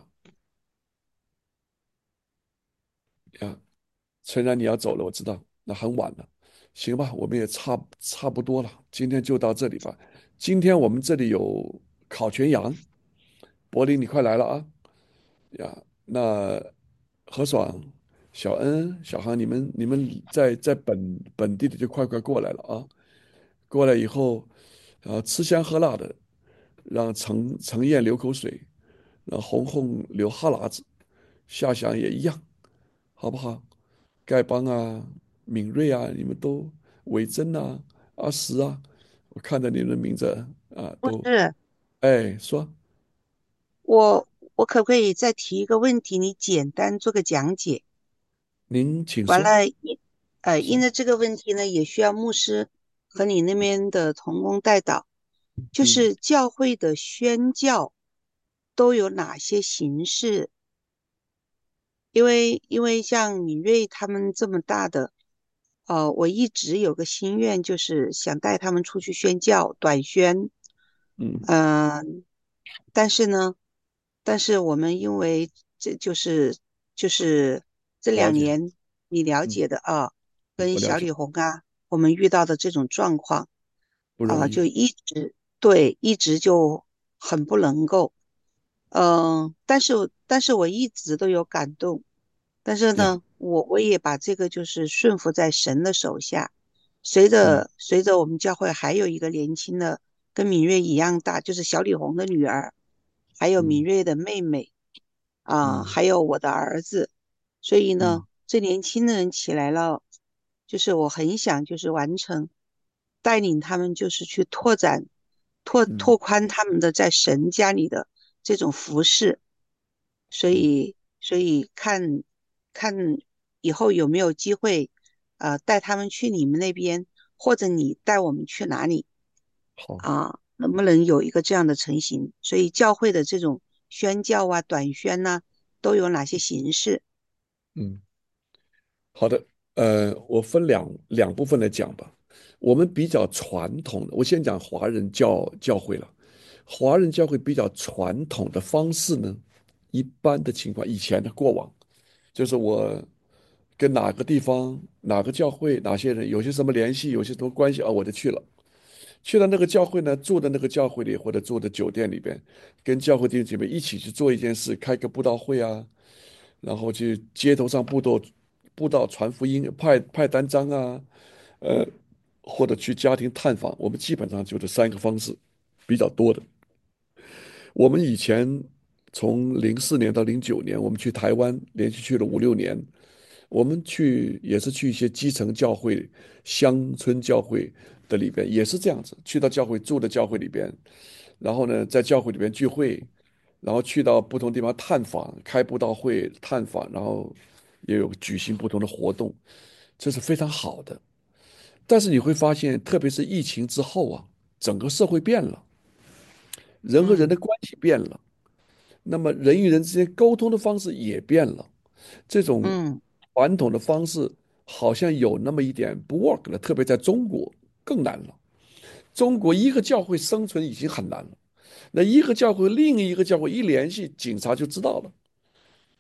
呀。诚然你要走了，我知道，那很晚了，行吧，我们也差差不多了，今天就到这里吧。今天我们这里有烤全羊，柏林，你快来了啊！呀，那何爽、小恩、小航，你们你们在在本本地的就快快过来了啊！过来以后，啊，吃香喝辣的，让程程燕流口水，让红红流哈喇子，夏翔也一样，好不好？丐帮啊、敏锐啊，你们都伟珍啊、阿石啊，我看到你们的名字啊，都不是哎说， 我，我可不可以再提一个问题？你简单做个讲解。 您请说完了，因呃，因说， 着这个问题呢，也需要牧师和你那边的同工带导，就嗯是教会的宣教都有哪些形式？因为因为像敏锐他们这么大的，呃，我一直有个心愿，就是想带他们出去宣教、短宣， 嗯， 嗯、但是呢，但是我们因为这就是就是这了解， 两年你了嗯， 解的啊，跟小我了解， 李红啊，我们遇到的这种状况啊， 不容易， 就一直对，一直就很不能够，嗯、但是但是我一直都有感动。但是呀， 呢，我我也把这个就是顺服在神的手下。随嗯着随着我们教会还有一个年轻的，跟敏锐一样大，就是小李红的女儿，还有敏嗯锐的妹妹啊， 嗯还有我的儿子。所以呢， 嗯这年轻的人起来了，就是我很想就是完成带领他们，就是去拓展、拓嗯拓宽他们的在神家里的这种服饰。所嗯， 以所以看看以后有没有机会，呃，带他们去你们那边，或者你带我们去哪里好， 啊？能不能有一个这样的成型？所以教会的这种宣教啊、短宣呐、都有哪些形式？ 嗯。好的，呃，我分两两部分来讲吧。我们比较传统的，我先讲华人教教会了。华人教会比较传统的方式呢，一般的情况，以前的过往，就是我跟哪个地方、哪个教会、哪些人有些什么联系，有些什么关系啊，我就去了。去了那个教会呢，住的那个教会里或者住的酒店里边，跟教会弟兄姐妹一起去做一件事，开个布道会啊，然后去街头上布道、布道传福音、派派单张啊，呃，或者去家庭探访，我们基本上就这三个方式比较多的。我们以前从零四年到零九年，我们去台湾连续去了五六年，我们去也是去一些基层教会、乡村教会的里边，也是这样子，去到教会住的教会里边，然后呢，在教会里边聚会，然后去到不同地方探访、开布道会、探访，然后也有举行不同的活动，这是非常好的。但是你会发现，特别是疫情之后啊，整个社会变了，人和人的嗯关系变了，那么人与人之间沟通的方式也变了，这种嗯传统的方式好像有那么一点不 work 了，特别在中国更难了。中国一个教会生存已经很难了，那一个教会另一个教会一联系，警察就知道了。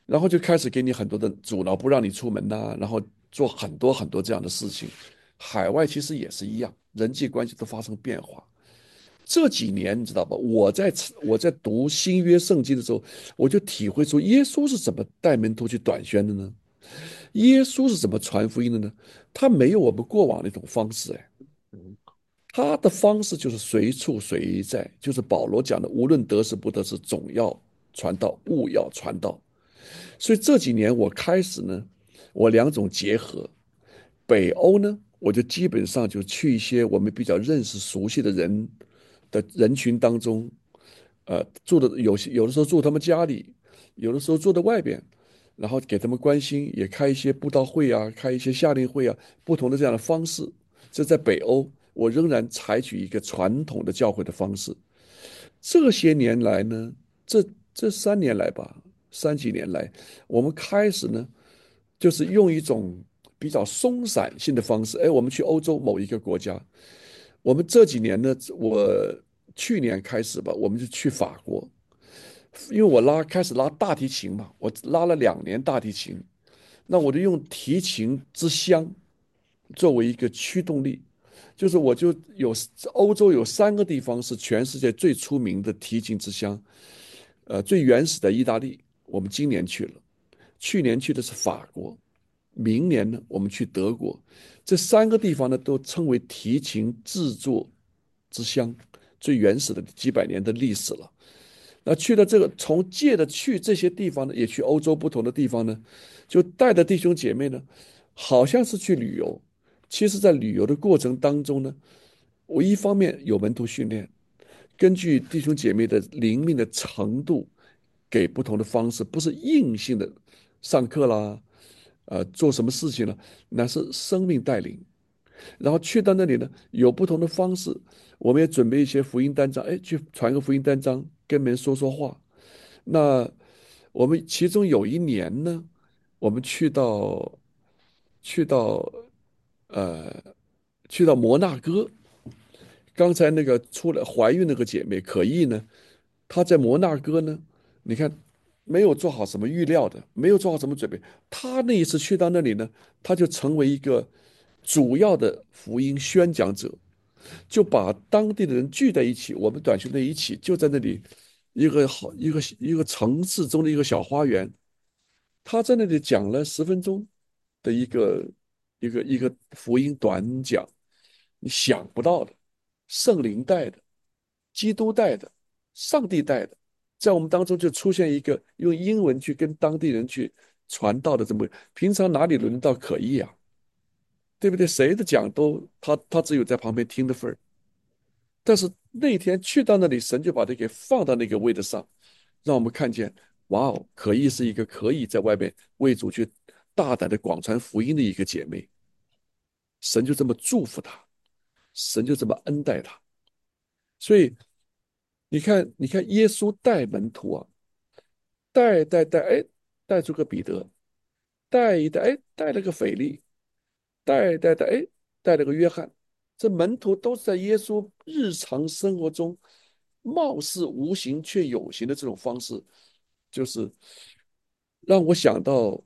然后就开始给你很多的阻挠，不让你出门呐、然后做很多很多这样的事情。海外其实也是一样，人际关系都发生变化。这几年你知道吧？我在我在读新约圣经的时候，我就体会出耶稣是怎么带门徒去短宣的呢？耶稣是怎么传福音的呢？他没有我们过往那种方式，哎，他的方式就是随处随在，就是保罗讲的，无论得时不得时，总要传道，务要传道。所以这几年我开始呢，我两种结合，北欧呢，我就基本上就去一些我们比较认识、熟悉的人的人群当中，呃，住的有些有的时候住他们家里，有的时候住在外边，然后给他们关心，也开一些布道会啊，开一些夏令会啊，不同的这样的方式。这在北欧，我仍然采取一个传统的教会的方式。这些年来呢，这这三年来吧，三几年来，我们开始呢，就是用一种比较松散性的方式。哎，我们去欧洲某一个国家，我们这几年呢，我去年开始吧，我们就去法国，因为我拉开始拉大提琴嘛，我拉了两年大提琴，那我就用提琴之乡作为一个驱动力，就是我就有欧洲有三个地方是全世界最出名的提琴之乡，呃，最原始的意大利，我们今年去了，去年去的是法国，明年呢我们去德国，这三个地方呢都称为提琴制作之乡，最原始的几百年的历史了。那去了这个，从借着去这些地方呢，也去欧洲不同的地方呢，就带着弟兄姐妹呢，好像是去旅游。其实，在旅游的过程当中呢，我一方面有门徒训练，根据弟兄姐妹的灵命的程度，给不同的方式，不是硬性的上课啦，呃，做什么事情了，那是生命带领。然后去到那里呢，有不同的方式，我们也准备一些福音单张，哎，去传个福音单张，跟别人说说话。那我们其中有一年呢，我们去到去到呃去到摩纳哥，刚才那个出来怀孕那个姐妹可意呢，她在摩纳哥呢，你看没有做好什么预料的，没有做好什么准备，她那一次去到那里呢，她就成为一个主要的福音宣讲者，就把当地的人聚在一起，我们短宣队一起就在那里一个好一个一个城市中的一个小花园，他在那里讲了十分钟的一个一个一个福音短讲，你想不到的，圣灵带的，基督带的，上帝带的，在我们当中就出现一个用英文去跟当地人去传道的这么，平常哪里轮得到可意啊？对不对？谁的讲都他他只有在旁边听的份儿。但是那天去到那里，神就把它给放到那个位置上，让我们看见，哇哦，可以是一个可以在外面为主去大胆的广传福音的一个姐妹，神就这么祝福她，神就这么恩待她。所以你看，你看耶稣带门徒啊，带带带，哎，带出个彼得，带一带，哎，带了个腓力，带带带，哎，带了个约翰。这门徒都是在耶稣日常生活中貌似无形却有形的这种方式，就是让我想到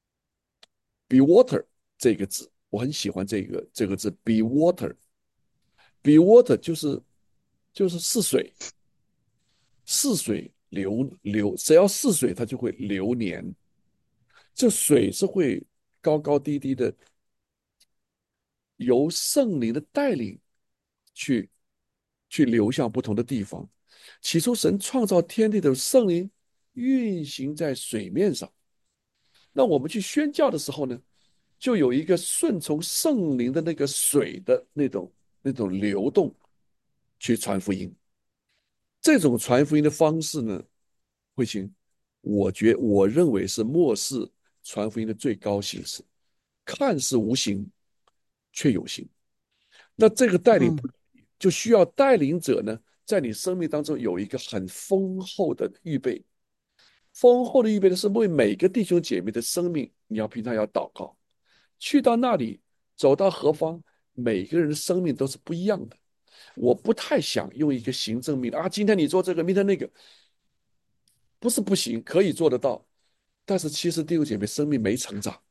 “be water” 这个字，我很喜欢这个这个字 “be water”，“be water” 就是就是似水，似水流流，只要似水，它就会流年。这水是会高高低低的，由圣灵的带领去去流向不同的地方。起初，神创造天地的圣灵运行在水面上。那我们去宣教的时候呢，就有一个顺从圣灵的那个水的那种那种流动去传福音。这种传福音的方式呢，慧清，我觉我认为是末世传福音的最高形式，看似无形，却有形。那这个带领嗯就需要带领者呢，在你生命当中有一个很丰厚的预备。丰厚的预备的是为每个弟兄姐妹的生命，你要平常要祷告。去到那里，走到何方，每个人的生命都是不一样的。我不太想用一个行政命令啊，今天你做这个，明天那个，不是不行，可以做得到， 但是其实弟兄姐妹生命没成长，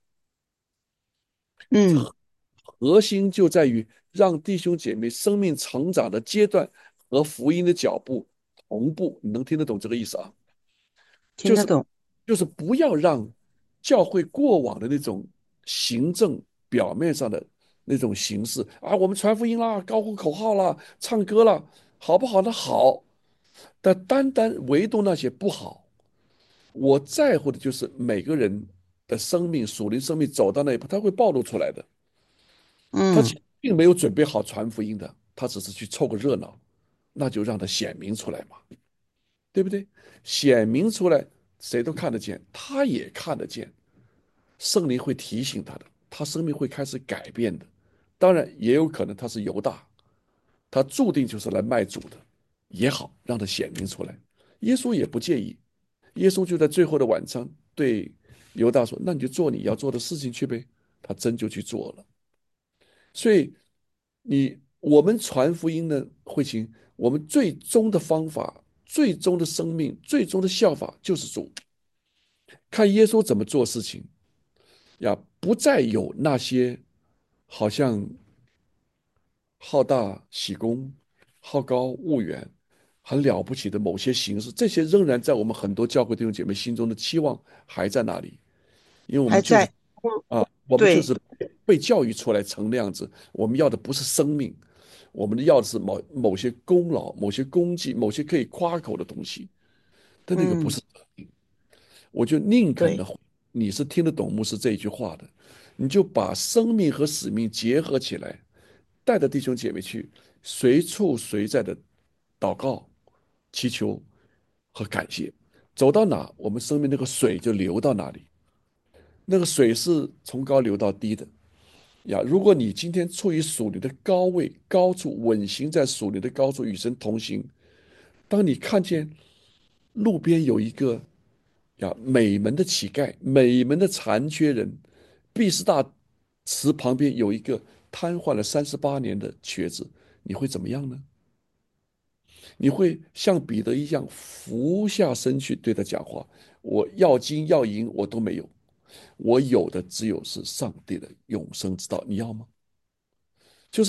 嗯， 核心就在于让弟兄姐妹生命成长的阶段和福音的脚步同步。你能听得懂这个意思啊？就是听得懂。 就是不要让教会过往的那种行政表面上的那种形式啊，我们传福音啦，高呼口号啦，唱歌啦，好不好呢？好，但单单唯独那些不好，我在乎的就是每个人的生命，属灵生命走到那一步，他会暴露出来的。他其嗯， 实并没有准备好传福音的，他只是去凑个热闹，那就让他显明出来嘛，对不对？显明出来，谁都看得见，他也看得见，圣灵会提醒他的，他生命会开始改变的。当然，也有可能他是犹大，他注定就是来卖主的，也好让他显明出来。耶稣也不介意，耶稣就在最后的晚餐对犹大说：“那你就做你要做的事情去呗。”他真就去做了。所以，你我们传福音的会情，我们最终的方法、最终的生命、最终的效法就是主。看耶稣怎么做事情呀，不再有那些好像好大喜功、好高骛远、很了不起的某些形式，这些仍然在我们很多教会弟兄姐妹心中的期望还在那里，因为我们就是还在。我啊，我们就对。 是被教育出来成那样子。我们要的不是生命，我们要的是某某些功劳、某些功绩、某些可以夸口的东西。但那个不嗯， 是生命，我就宁肯对。 的，你是听得懂牧师这一句话的，你就把生命和使命结合起来，带着弟兄姐妹去随处随在的祷告、祈求和感谢，走到哪，我们生命那个水就流到哪里。那个水是从高流到低的呀。如果你今天处于属灵的高位、高处，稳行在属灵的高处，与神同行，当你看见路边有一个呀美门的乞丐、美门的残缺人，毕士大池旁边有一个瘫痪了三十八年的瘸子，你会怎么样呢？你会像彼得一样俯下身去对他讲话？我要金要银我都没有，我有的只有是上帝的永生之道，你要吗？就是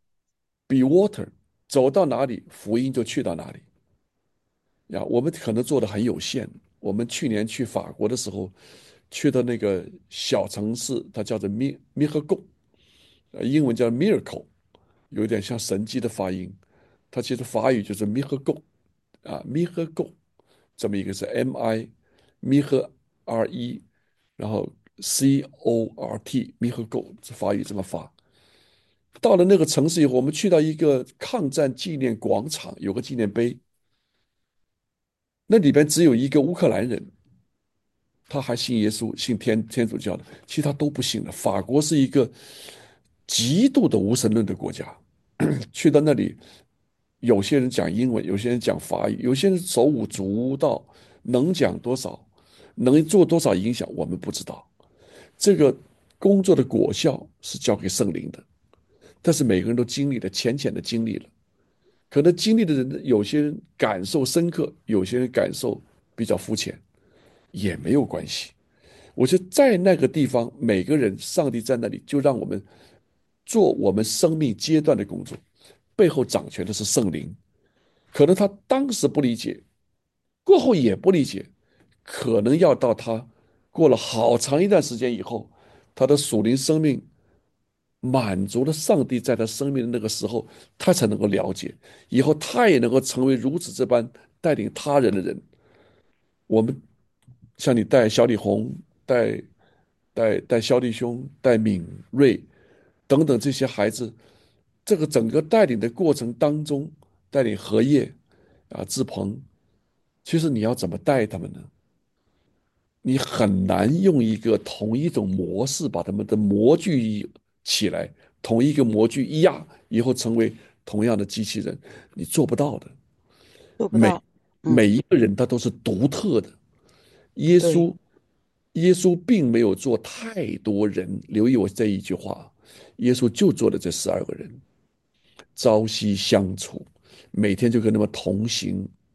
be water，走到哪里福音就去到哪里呀。我们可能做的很有限。我们去年去法国的时候，去的那个小城市，它叫做密密赫贡，呃，英文叫 miracle，有点像神迹的发音。它其实法语就是密赫贡啊，密赫贡这么一个是 M I 密赫 R E，然后 C O R T 密赫贡，这法语这么发。到了那个城市以后，我们去到一个抗战纪念广场，有个纪念碑，那里边只有一个乌克兰人，他还信耶稣，信天天主教的，其他都不信的。法国是一个极度的无神论的国家，去到那里，有些人讲英文，有些人讲法语，有些人手舞足蹈，能讲多少，能做多少影响，我们不知道。这个工作的果效是交给圣灵的，但是每个人都经历了浅浅的经历了。可能经历的人，有些人感受深刻，有些人感受比较肤浅，也没有关系。我觉得在那个地方，每个人，上帝在那里，就让我们做我们生命阶段的工作，背后掌权的是圣灵。可能他当时不理解，过后也不理解，可能要到他过了好长一段时间以后，他的属灵生命满足了上帝在他生命的那个时候，他才能够了解，以后他也能够成为如此这般带领他人的人。我们像你带小李红、带带带肖弟兄、带敏锐等等这些孩子，这个整个带领的过程当中，带领荷叶啊、志鹏，其实你要怎么带他们呢？你很难用一个同一种模式把他们的模具起来，同一个模具一压以后成为同样的机器人，你做不到的。每做不到。嗯， 每一个人他都是独特的。耶对。 稣，耶稣并没有做太多人，留意我这一句话，耶稣就做了这十二个人，朝夕相处，每天就跟他们同行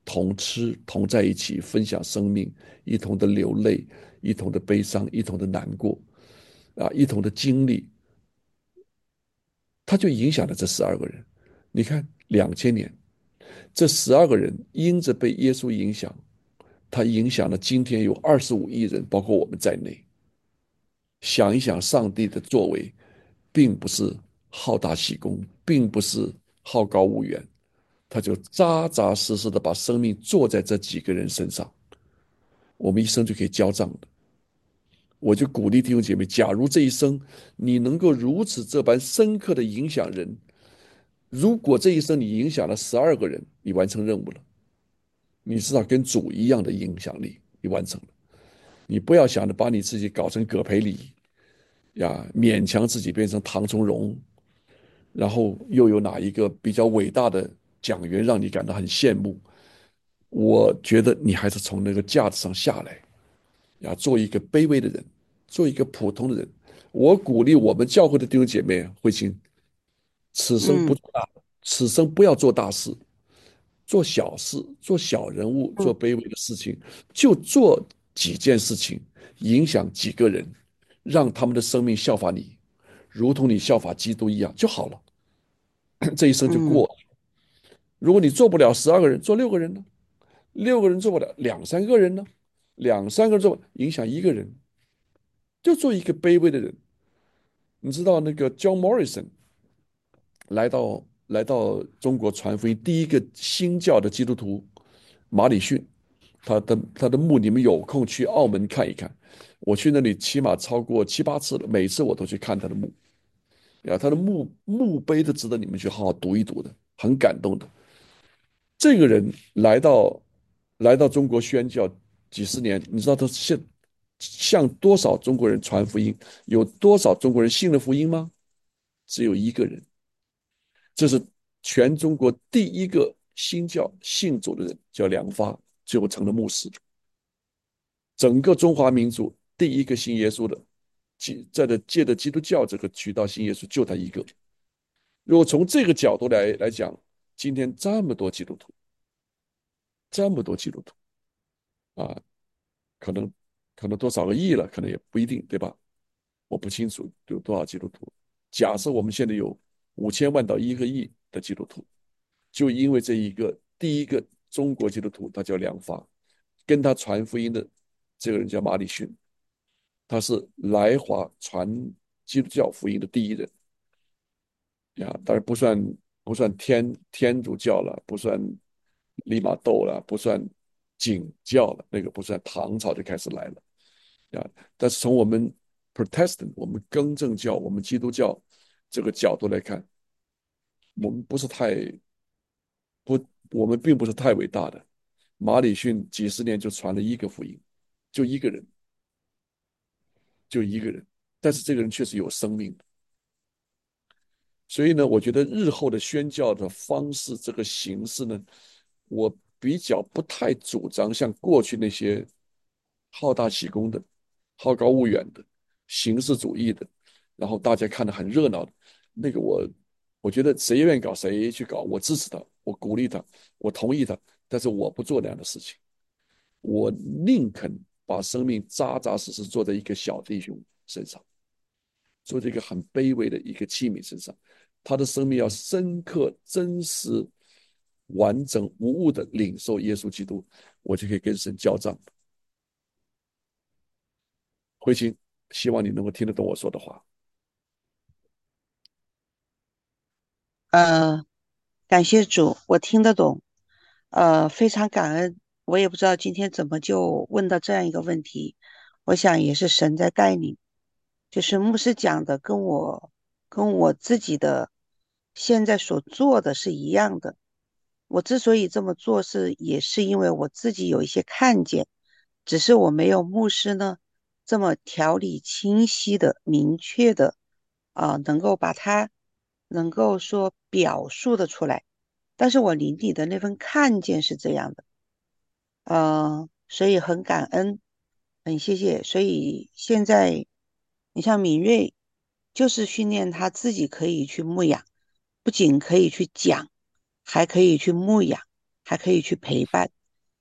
同吃，同在一起分享生命，一同的流泪，一同的悲伤，一同的难过，啊，一同的经历，他就影响了这十二个人。你看，两千年，这十二个人因着被耶稣影响，他影响了今天有二十五亿人，包括我们在内。想一想，上帝的作为，并不是好大喜功，并不是好高骛远，他就扎扎实实的把生命做在这几个人身上，我们一生就可以交账的。我就鼓励弟兄姐妹，假如这一生你能够如此这般深刻的影响人，如果这一生你影响了十二个人，你完成任务了，你至少跟主一样的影响力，你完成了。你不要想着把你自己搞成葛培理呀，勉强自己变成唐从容，然后又有哪一个比较伟大的讲员让你感到很羡慕。我觉得你还是从那个架子上下来呀，做一个卑微的人，做一个普通的人。我鼓励我们教会的弟兄姐妹慧清，此生不嗯做大，此生不要做大事，做小事，做小人物，做嗯卑微的事情，就做几件事情，影响几个人，让他们的生命效法你，如同你效法基督一样就好了。这一生就过嗯了。如果你做不了十二个人，做六个人呢？六个人做不了，两三个人呢？两三个人做不影响一个人，就做一个卑微的人。你知道那个 John Morrison 来到来到中国传福音，第一个新教的基督徒马礼逊，他的他的墓，你们有空去澳门看一看。我去那里起码超过七八次了，每次我都去看他的墓。呀，他的墓墓碑都值得你们去好好读一读的，很感动的。这个人来到来到中国宣教几十年，你知道他向向多少中国人传福音，有多少中国人信了福音吗？只有一个人，这是全中国第一个新教信主的人，叫梁发，最后成了牧师。整个中华民族第一个信耶稣的，在的借的基督教这个渠道信耶稣，就他一个。如果从这个角度来来讲，今天这么多基督徒，这么多基督徒啊，可能可能多少个亿了，可能也不一定，对吧？我不清楚有多少基督徒。假设我们现在有五千万到一个亿的基督徒，就因为这一个第一个中国基督徒，他叫梁发，跟他传福音的这个人叫马礼逊，他是来华传基督教福音的第一人呀，当然不算不算天天主教了，不算利玛窦了，不算景教了，那个不算，唐朝就开始来了呀。但是从我们 Protestant，我们更正教，我们基督教这个角度来看，我们不是太不，我们并不是太伟大的。马礼逊几十年就传了一个福音，就一个人，就一个人，但是这个人确实有生命的。所以呢，我觉得日后的宣教的方式，这个形式呢，我比较不太主张像过去那些好大喜功的、好高骛远的、形式主义的，然后大家看得很热闹的那个我，我觉得谁愿意搞谁去搞，我支持他，我鼓励他，我同意他，但是我不做那样的事情。我宁肯把生命扎扎实实做在一个小弟兄身上。做这个很卑微的一个器皿身上，他的生命要深刻、真实、完整、无误的领受耶稣基督，我就可以跟神交账。慧清，希望你能够听得懂我说的话。 呃，感谢主，我听得懂，呃，非常感恩。我也不知道今天怎么就问到这样一个问题，我想也是神在带领。就是牧师讲的，跟我跟我自己的现在所做的是一样的。我之所以这么做是，也是因为我自己有一些看见，只是我没有牧师呢这么条理清晰的、明确的啊、能够把它能够说表述的出来。但是我灵里的那份看见是这样的，呃，所以很感恩，很谢谢。所以现在你像敏锐，就是训练他自己可以去牧养，不仅可以去讲，还可以去牧养，还可以去陪伴。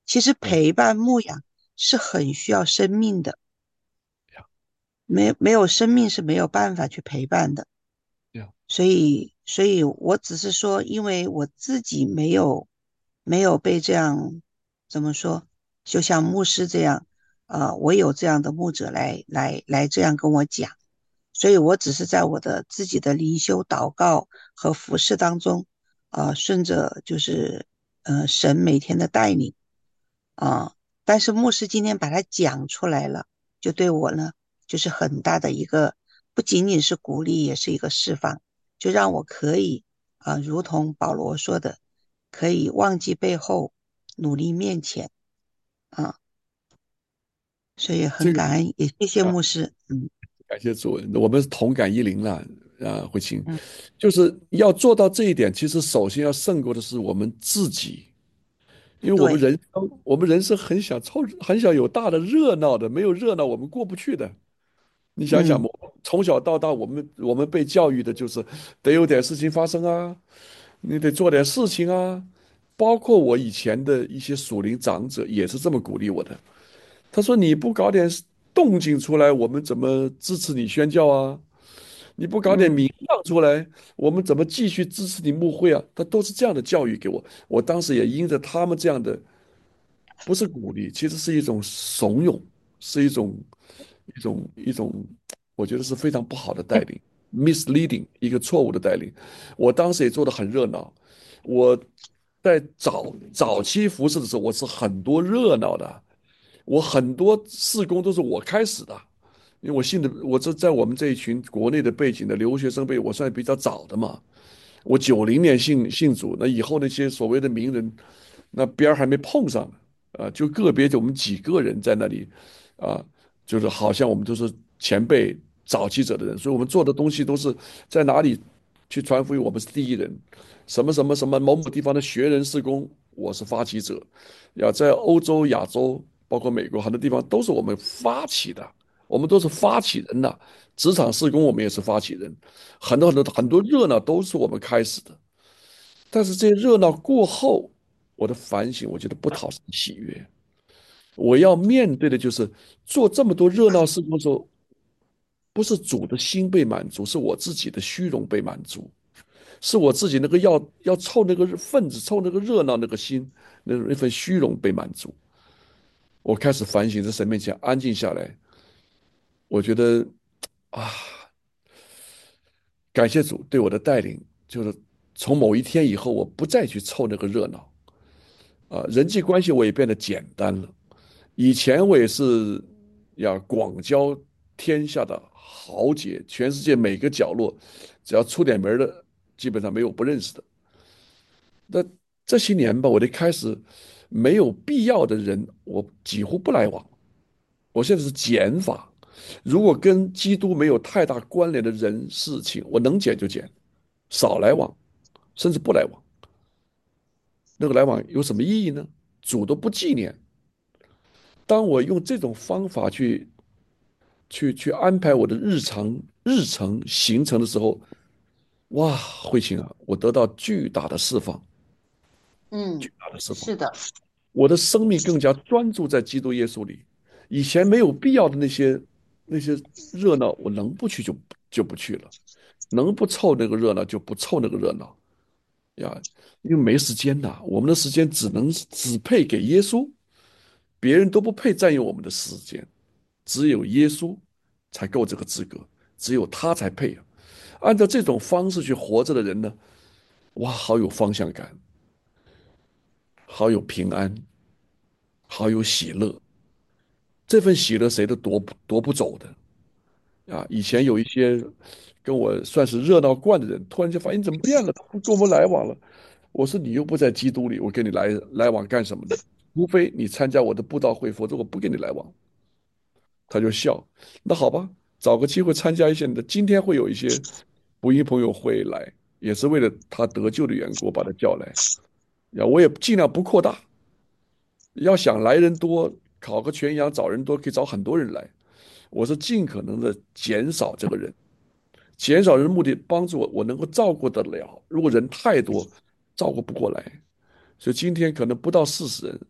其实嗯， 陪伴牧养是很需要生命的， 呀没没有生命是没有办法去陪伴的。 呀， 所以，所以我只是说，因为我自己没有没有被这样怎么说，就像牧师这样，呃，我有这样的牧者来来来这样跟我讲，所以我只是在我的自己的灵修、祷告和服侍当中，呃，顺着就是呃神每天的带领。啊，但是牧师今天把它讲出来了，就对我呢，就是很大的一个，不仅仅是鼓励，也是一个释放，就让我可以啊，如同保罗说的，可以忘记背后，努力面前啊，所以很这个感恩，也谢谢啊， 牧师，嗯感谢主，我们是同感一灵了啊，慧清， 嗯， 就是要做到这一点，其实首先要胜过的是我们自己，因为我们对， 人生，我们人生很想凑，很想有大的热闹的，没有热闹我们过不去的。你想想， 嗯我从小到大，我们我们被教育的就是得有点事情发生啊，你得做点事情啊。包括我以前的一些属灵长者也是这么鼓励我的。他说：“你不搞点动静出来，我们怎么支持你宣教啊？你不搞点嗯名堂出来，我们怎么继续支持你牧会啊？”他都是这样的教育给我。我当时也因着他们这样的，不是鼓励，其实是一种怂恿，是一种一种一种，我觉得是非常不好的带领，misleading 一个错误的带领。我当时也做得很热闹，我在早早期服侍的时候，我是很多热闹的，我很多事工都是我开始的，因为我信的，我这在我们这一群国内的背景的留学生辈，我算比较早的嘛。我九零年信信主，那以后那些所谓的名人，那边儿还没碰上呢，啊，就个别就我们几个人在那里，啊，就是好像我们都是前辈早期者的人，所以我们做的东西都是在哪里去传福音，我们是第一人，什么什么什么某某地方的学人事工，我是发起者，要在欧洲、亚洲，包括美国很多地方都是我们发起的，我们都是发起人呐。职场事工我们也是发起人，很多很多很多热闹都是我们开始的。但是这些热闹过后，我的反省，我觉得不讨神喜悦。我要面对的就是做这么多热闹事工的时候，不是主的心被满足，是我自己的虚荣被满足，是我自己那个要要凑那个份子、凑那个热闹那个心，那那份虚荣被满足。我开始反省，在神面前安静下来，我觉得啊，感谢主对我的带领，就是从某一天以后，我不再去凑那个热闹啊，人际关系我也变得简单了。以前我也是要广交天下的豪杰，全世界每个角落，只要出点门的，基本上没有不认识的。那这些年吧，我就开始没有必要的人，我几乎不来往。我现在是减法，如果跟基督没有太大关联的人事情，我能减就减，少来往，甚至不来往。那个来往有什么意义呢？主都不纪念。当我用这种方法去去去安排我的日常日程行程的时候，哇，慧清啊，我得到巨大的释放，巨嗯， 大的释放。 是的， 我的生命更加专注在基督耶稣里。以前没有必要的那些那些热闹，我能不去就就不去了，能不凑那个热闹就不凑那个热闹呀，因为没时间呐，我们的时间只能只配给耶稣，别人都不配占用我们的时间，只有耶稣才够这个资格，只有他才配啊。按照这种方式去活着的人呢，哇，好有方向感，好有平安，好有喜乐。这份喜乐谁都夺不夺不走的啊！以前有一些跟我算是热闹惯的人，突然间发现你怎么变了，不跟我们来往了。我说你又不在基督里，我跟你来来往干什么呢？除非你参加我的布道会，否则我不跟你来往。他就笑，那好吧，找个机会参加一下你的。今天会有一些福音朋友会来，也是为了他得救的缘故，我把他叫来。呀，我也尽量不扩大，要想来人多，烤个全羊找人多，可以找很多人来。我是尽可能的减少这个人，减少人的目的帮助我，我能够照顾得了。如果人太多，照顾不过来，所以今天可能不到四十人，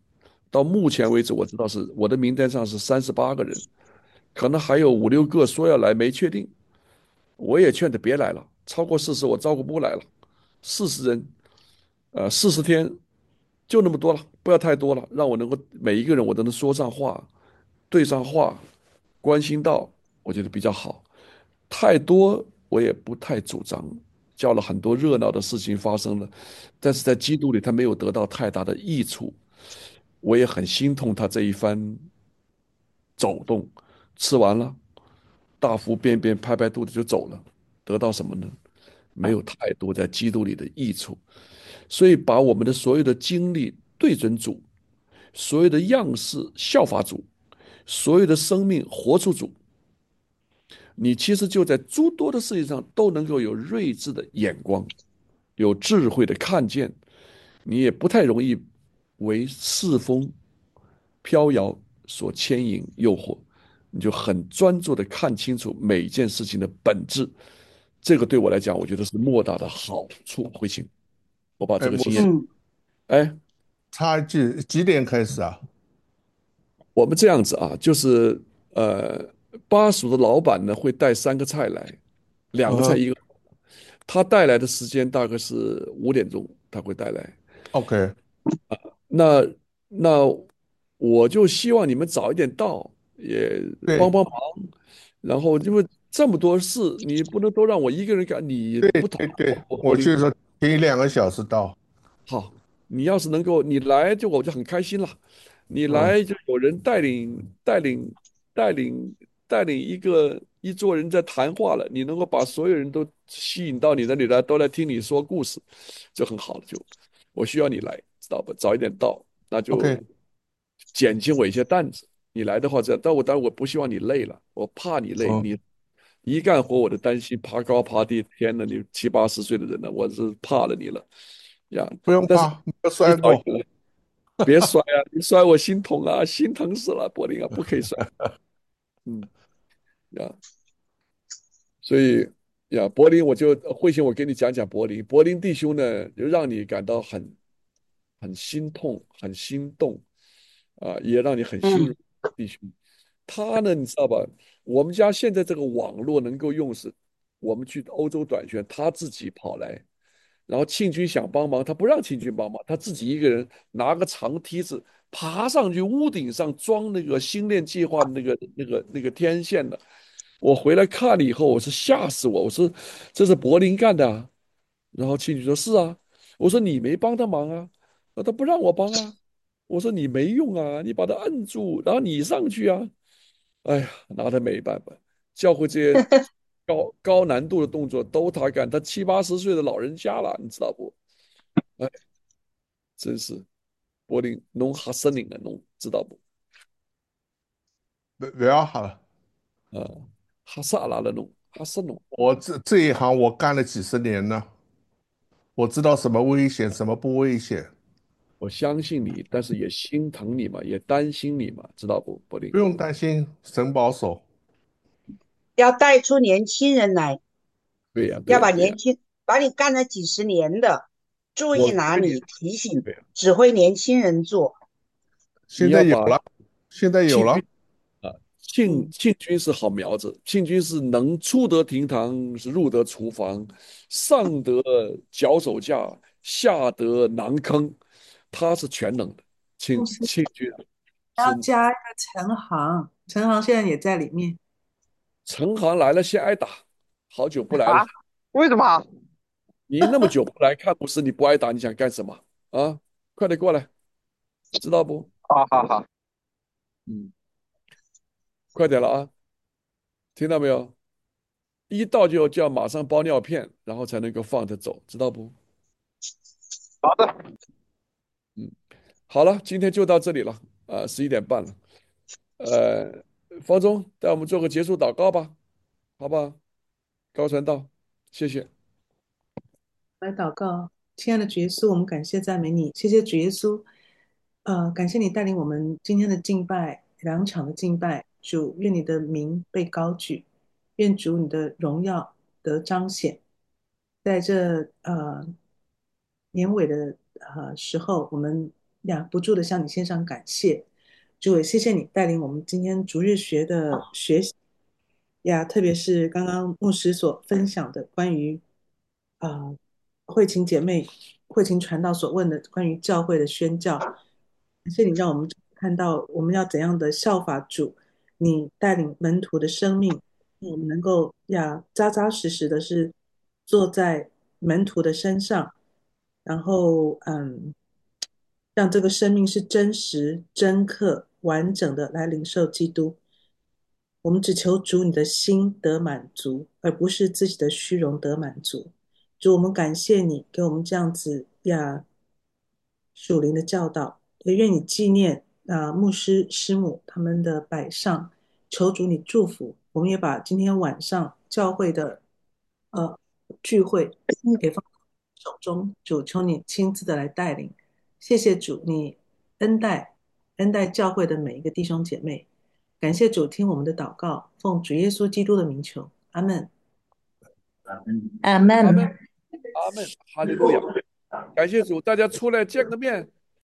到目前为止，我知道是我的名单上是三十八个人，可能还有五六个说要来没确定。我也劝他别来了，超过四十我照顾不来了。四十人，呃，四十天就那么多了，不要太多了，让我能够每一个人我都能说上话，对上话，关心到，我觉得比较好。太多我也不太主张，叫了很多热闹的事情发生了，但是在基督里他没有得到太大的益处，我也很心痛他这一番走动，吃完了，大腹便便，拍拍肚子就走了，得到什么呢？没有太多在基督里的益处。所以把我们的所有的精力对准主，所有的样式效法主，所有的生命活出主，你其实就在诸多的事情上都能够有睿智的眼光，有智慧的看见，你也不太容易为世风飘摇所牵引诱惑，你就很专注的看清楚每一件事情的本质。这个对我来讲，我觉得是莫大的好处。慧清，我把哎， 这个经验， 牧师， 嗯哎， 他几几点开始啊？ 我们这样子啊，就是呃，巴蜀的老板呢会带三个菜来，两个菜嗯一个，他带来的时间大概是五点钟，他会带来。 ，OK， 那那我就希望你们早一点到，也帮对帮忙。然后因为这么多事，你不能都让我一个人干，你对不同意对对， 我我领我就说提两个小时到。 好，你要是能够你来，就我就很开心了。你嗯来就有人带领带领带领带领一个一桌人在谈话了，你能够把所有人都吸引到你那里来，都来听你说故事，就很好了。就我需要你来，知道吧？早一点到，那就 ，OK， 减轻我一些担子。你来的话，这但我但我不希望你累了，我怕你累。 嗯， 你一干活我就担心爬高爬低，天呐，你七八十岁的人了，我是怕了你了呀。但是不用怕，没有你摔过。 早一点来，别摔啊！你摔我心痛啊，心疼死了，柏林啊，不可以摔。嗯呀，所以呀，柏林，我就慧心，我给你讲讲柏林。柏林弟兄呢，就让你感到很很心痛、很心动啊，也让你很心嗯软。弟兄，他呢，你知道吧？我们家现在这个网络能够用是，我们去欧洲短宣，他自己跑来，然后庆军想帮忙，他不让庆军帮忙，他自己一个人拿个长梯子爬上去屋顶上装那个星链计划的那个那个那个天线的。我回来看了以后，我是吓死我，我说这是柏林干的啊。然后庆军说是啊，我说你没帮他忙啊，那他不让我帮啊。我说你没用啊，你把他摁住，然后你上去啊。哎呀，拿他没办法，教会这些高高难度的动作都他干，他七八十岁的老人家了，你知道不？哎，真是柏林弄哈森林的弄，知道不？ 不不要好了， 啊，哈萨拉的弄，哈森弄。 我这这一行我干了几十年了，我知道什么危险，什么不危险。 我相信你，但是也心疼你嘛，也担心你嘛，知道不，柏林？ 不用担心，神保守。 要带出年轻人来， 对呀，对要呀，对呀。 把年轻，把你干了几十年的注意我跟你， 哪里，提醒、 对呀， 指挥年轻人做。 现你要把在有了，现在有了。 庆军啊，庆嗯， 庆军是好苗子，庆军是能出得厅堂，是入得厨房，上得脚手架，下得囊坑，他是全能的。庆公司庆军是要加一个陈航，陈航现在也在里面。 陈航来了先挨打，好久不来了， 啊？为什么？ 你那么久不来看不是你不挨打，你想干什么啊？快点过来，知道不？ 好好好， 嗯，快点了啊，听到没有？一到就就要马上包尿片，然后才能够放着走，知道不？ 好的。 嗯，好了，今天就到这里了，啊，十一点半了。呃，方中带我们做个结束祷告吧，好不好？高传道，谢谢。 来祷告，亲爱的主耶稣，我们感谢赞美你，谢谢主耶稣，呃，感谢你带领我们今天的敬拜，两场的敬拜，主，愿你的名被高举，愿主你的荣耀得彰显，在这呃年尾的呃时候，我们呀不住的向你献上感谢。主也谢谢你带领我们今天逐日学的学习呀，特别是刚刚牧师所分享的关于啊、呃慧琴姐妹、慧琴传道所问的关于教会的宣教，感谢你让我们看到我们要怎样的效法主，你带领门徒的生命，我们能够呀扎扎实实的是坐在门徒的身上，然后嗯，让这个生命是真实、真刻、完整的来领受基督。我们只求主你的心得满足，而不是自己的虚荣得满足。主，我们感谢你给我们这样子呀属灵的教导，也愿你纪念啊牧师师母他们的摆上，求主你祝福。我们也把今天晚上教会的呃聚会给放手中，主求你亲自的来带领。谢谢主，你恩待恩待教会的每一个弟兄姐妹。感谢主听我们的祷告，奉主耶稣基督的名求，阿门。 阿门， 阿门。 阿门，哈利路亚！感谢主，大家出来见个面，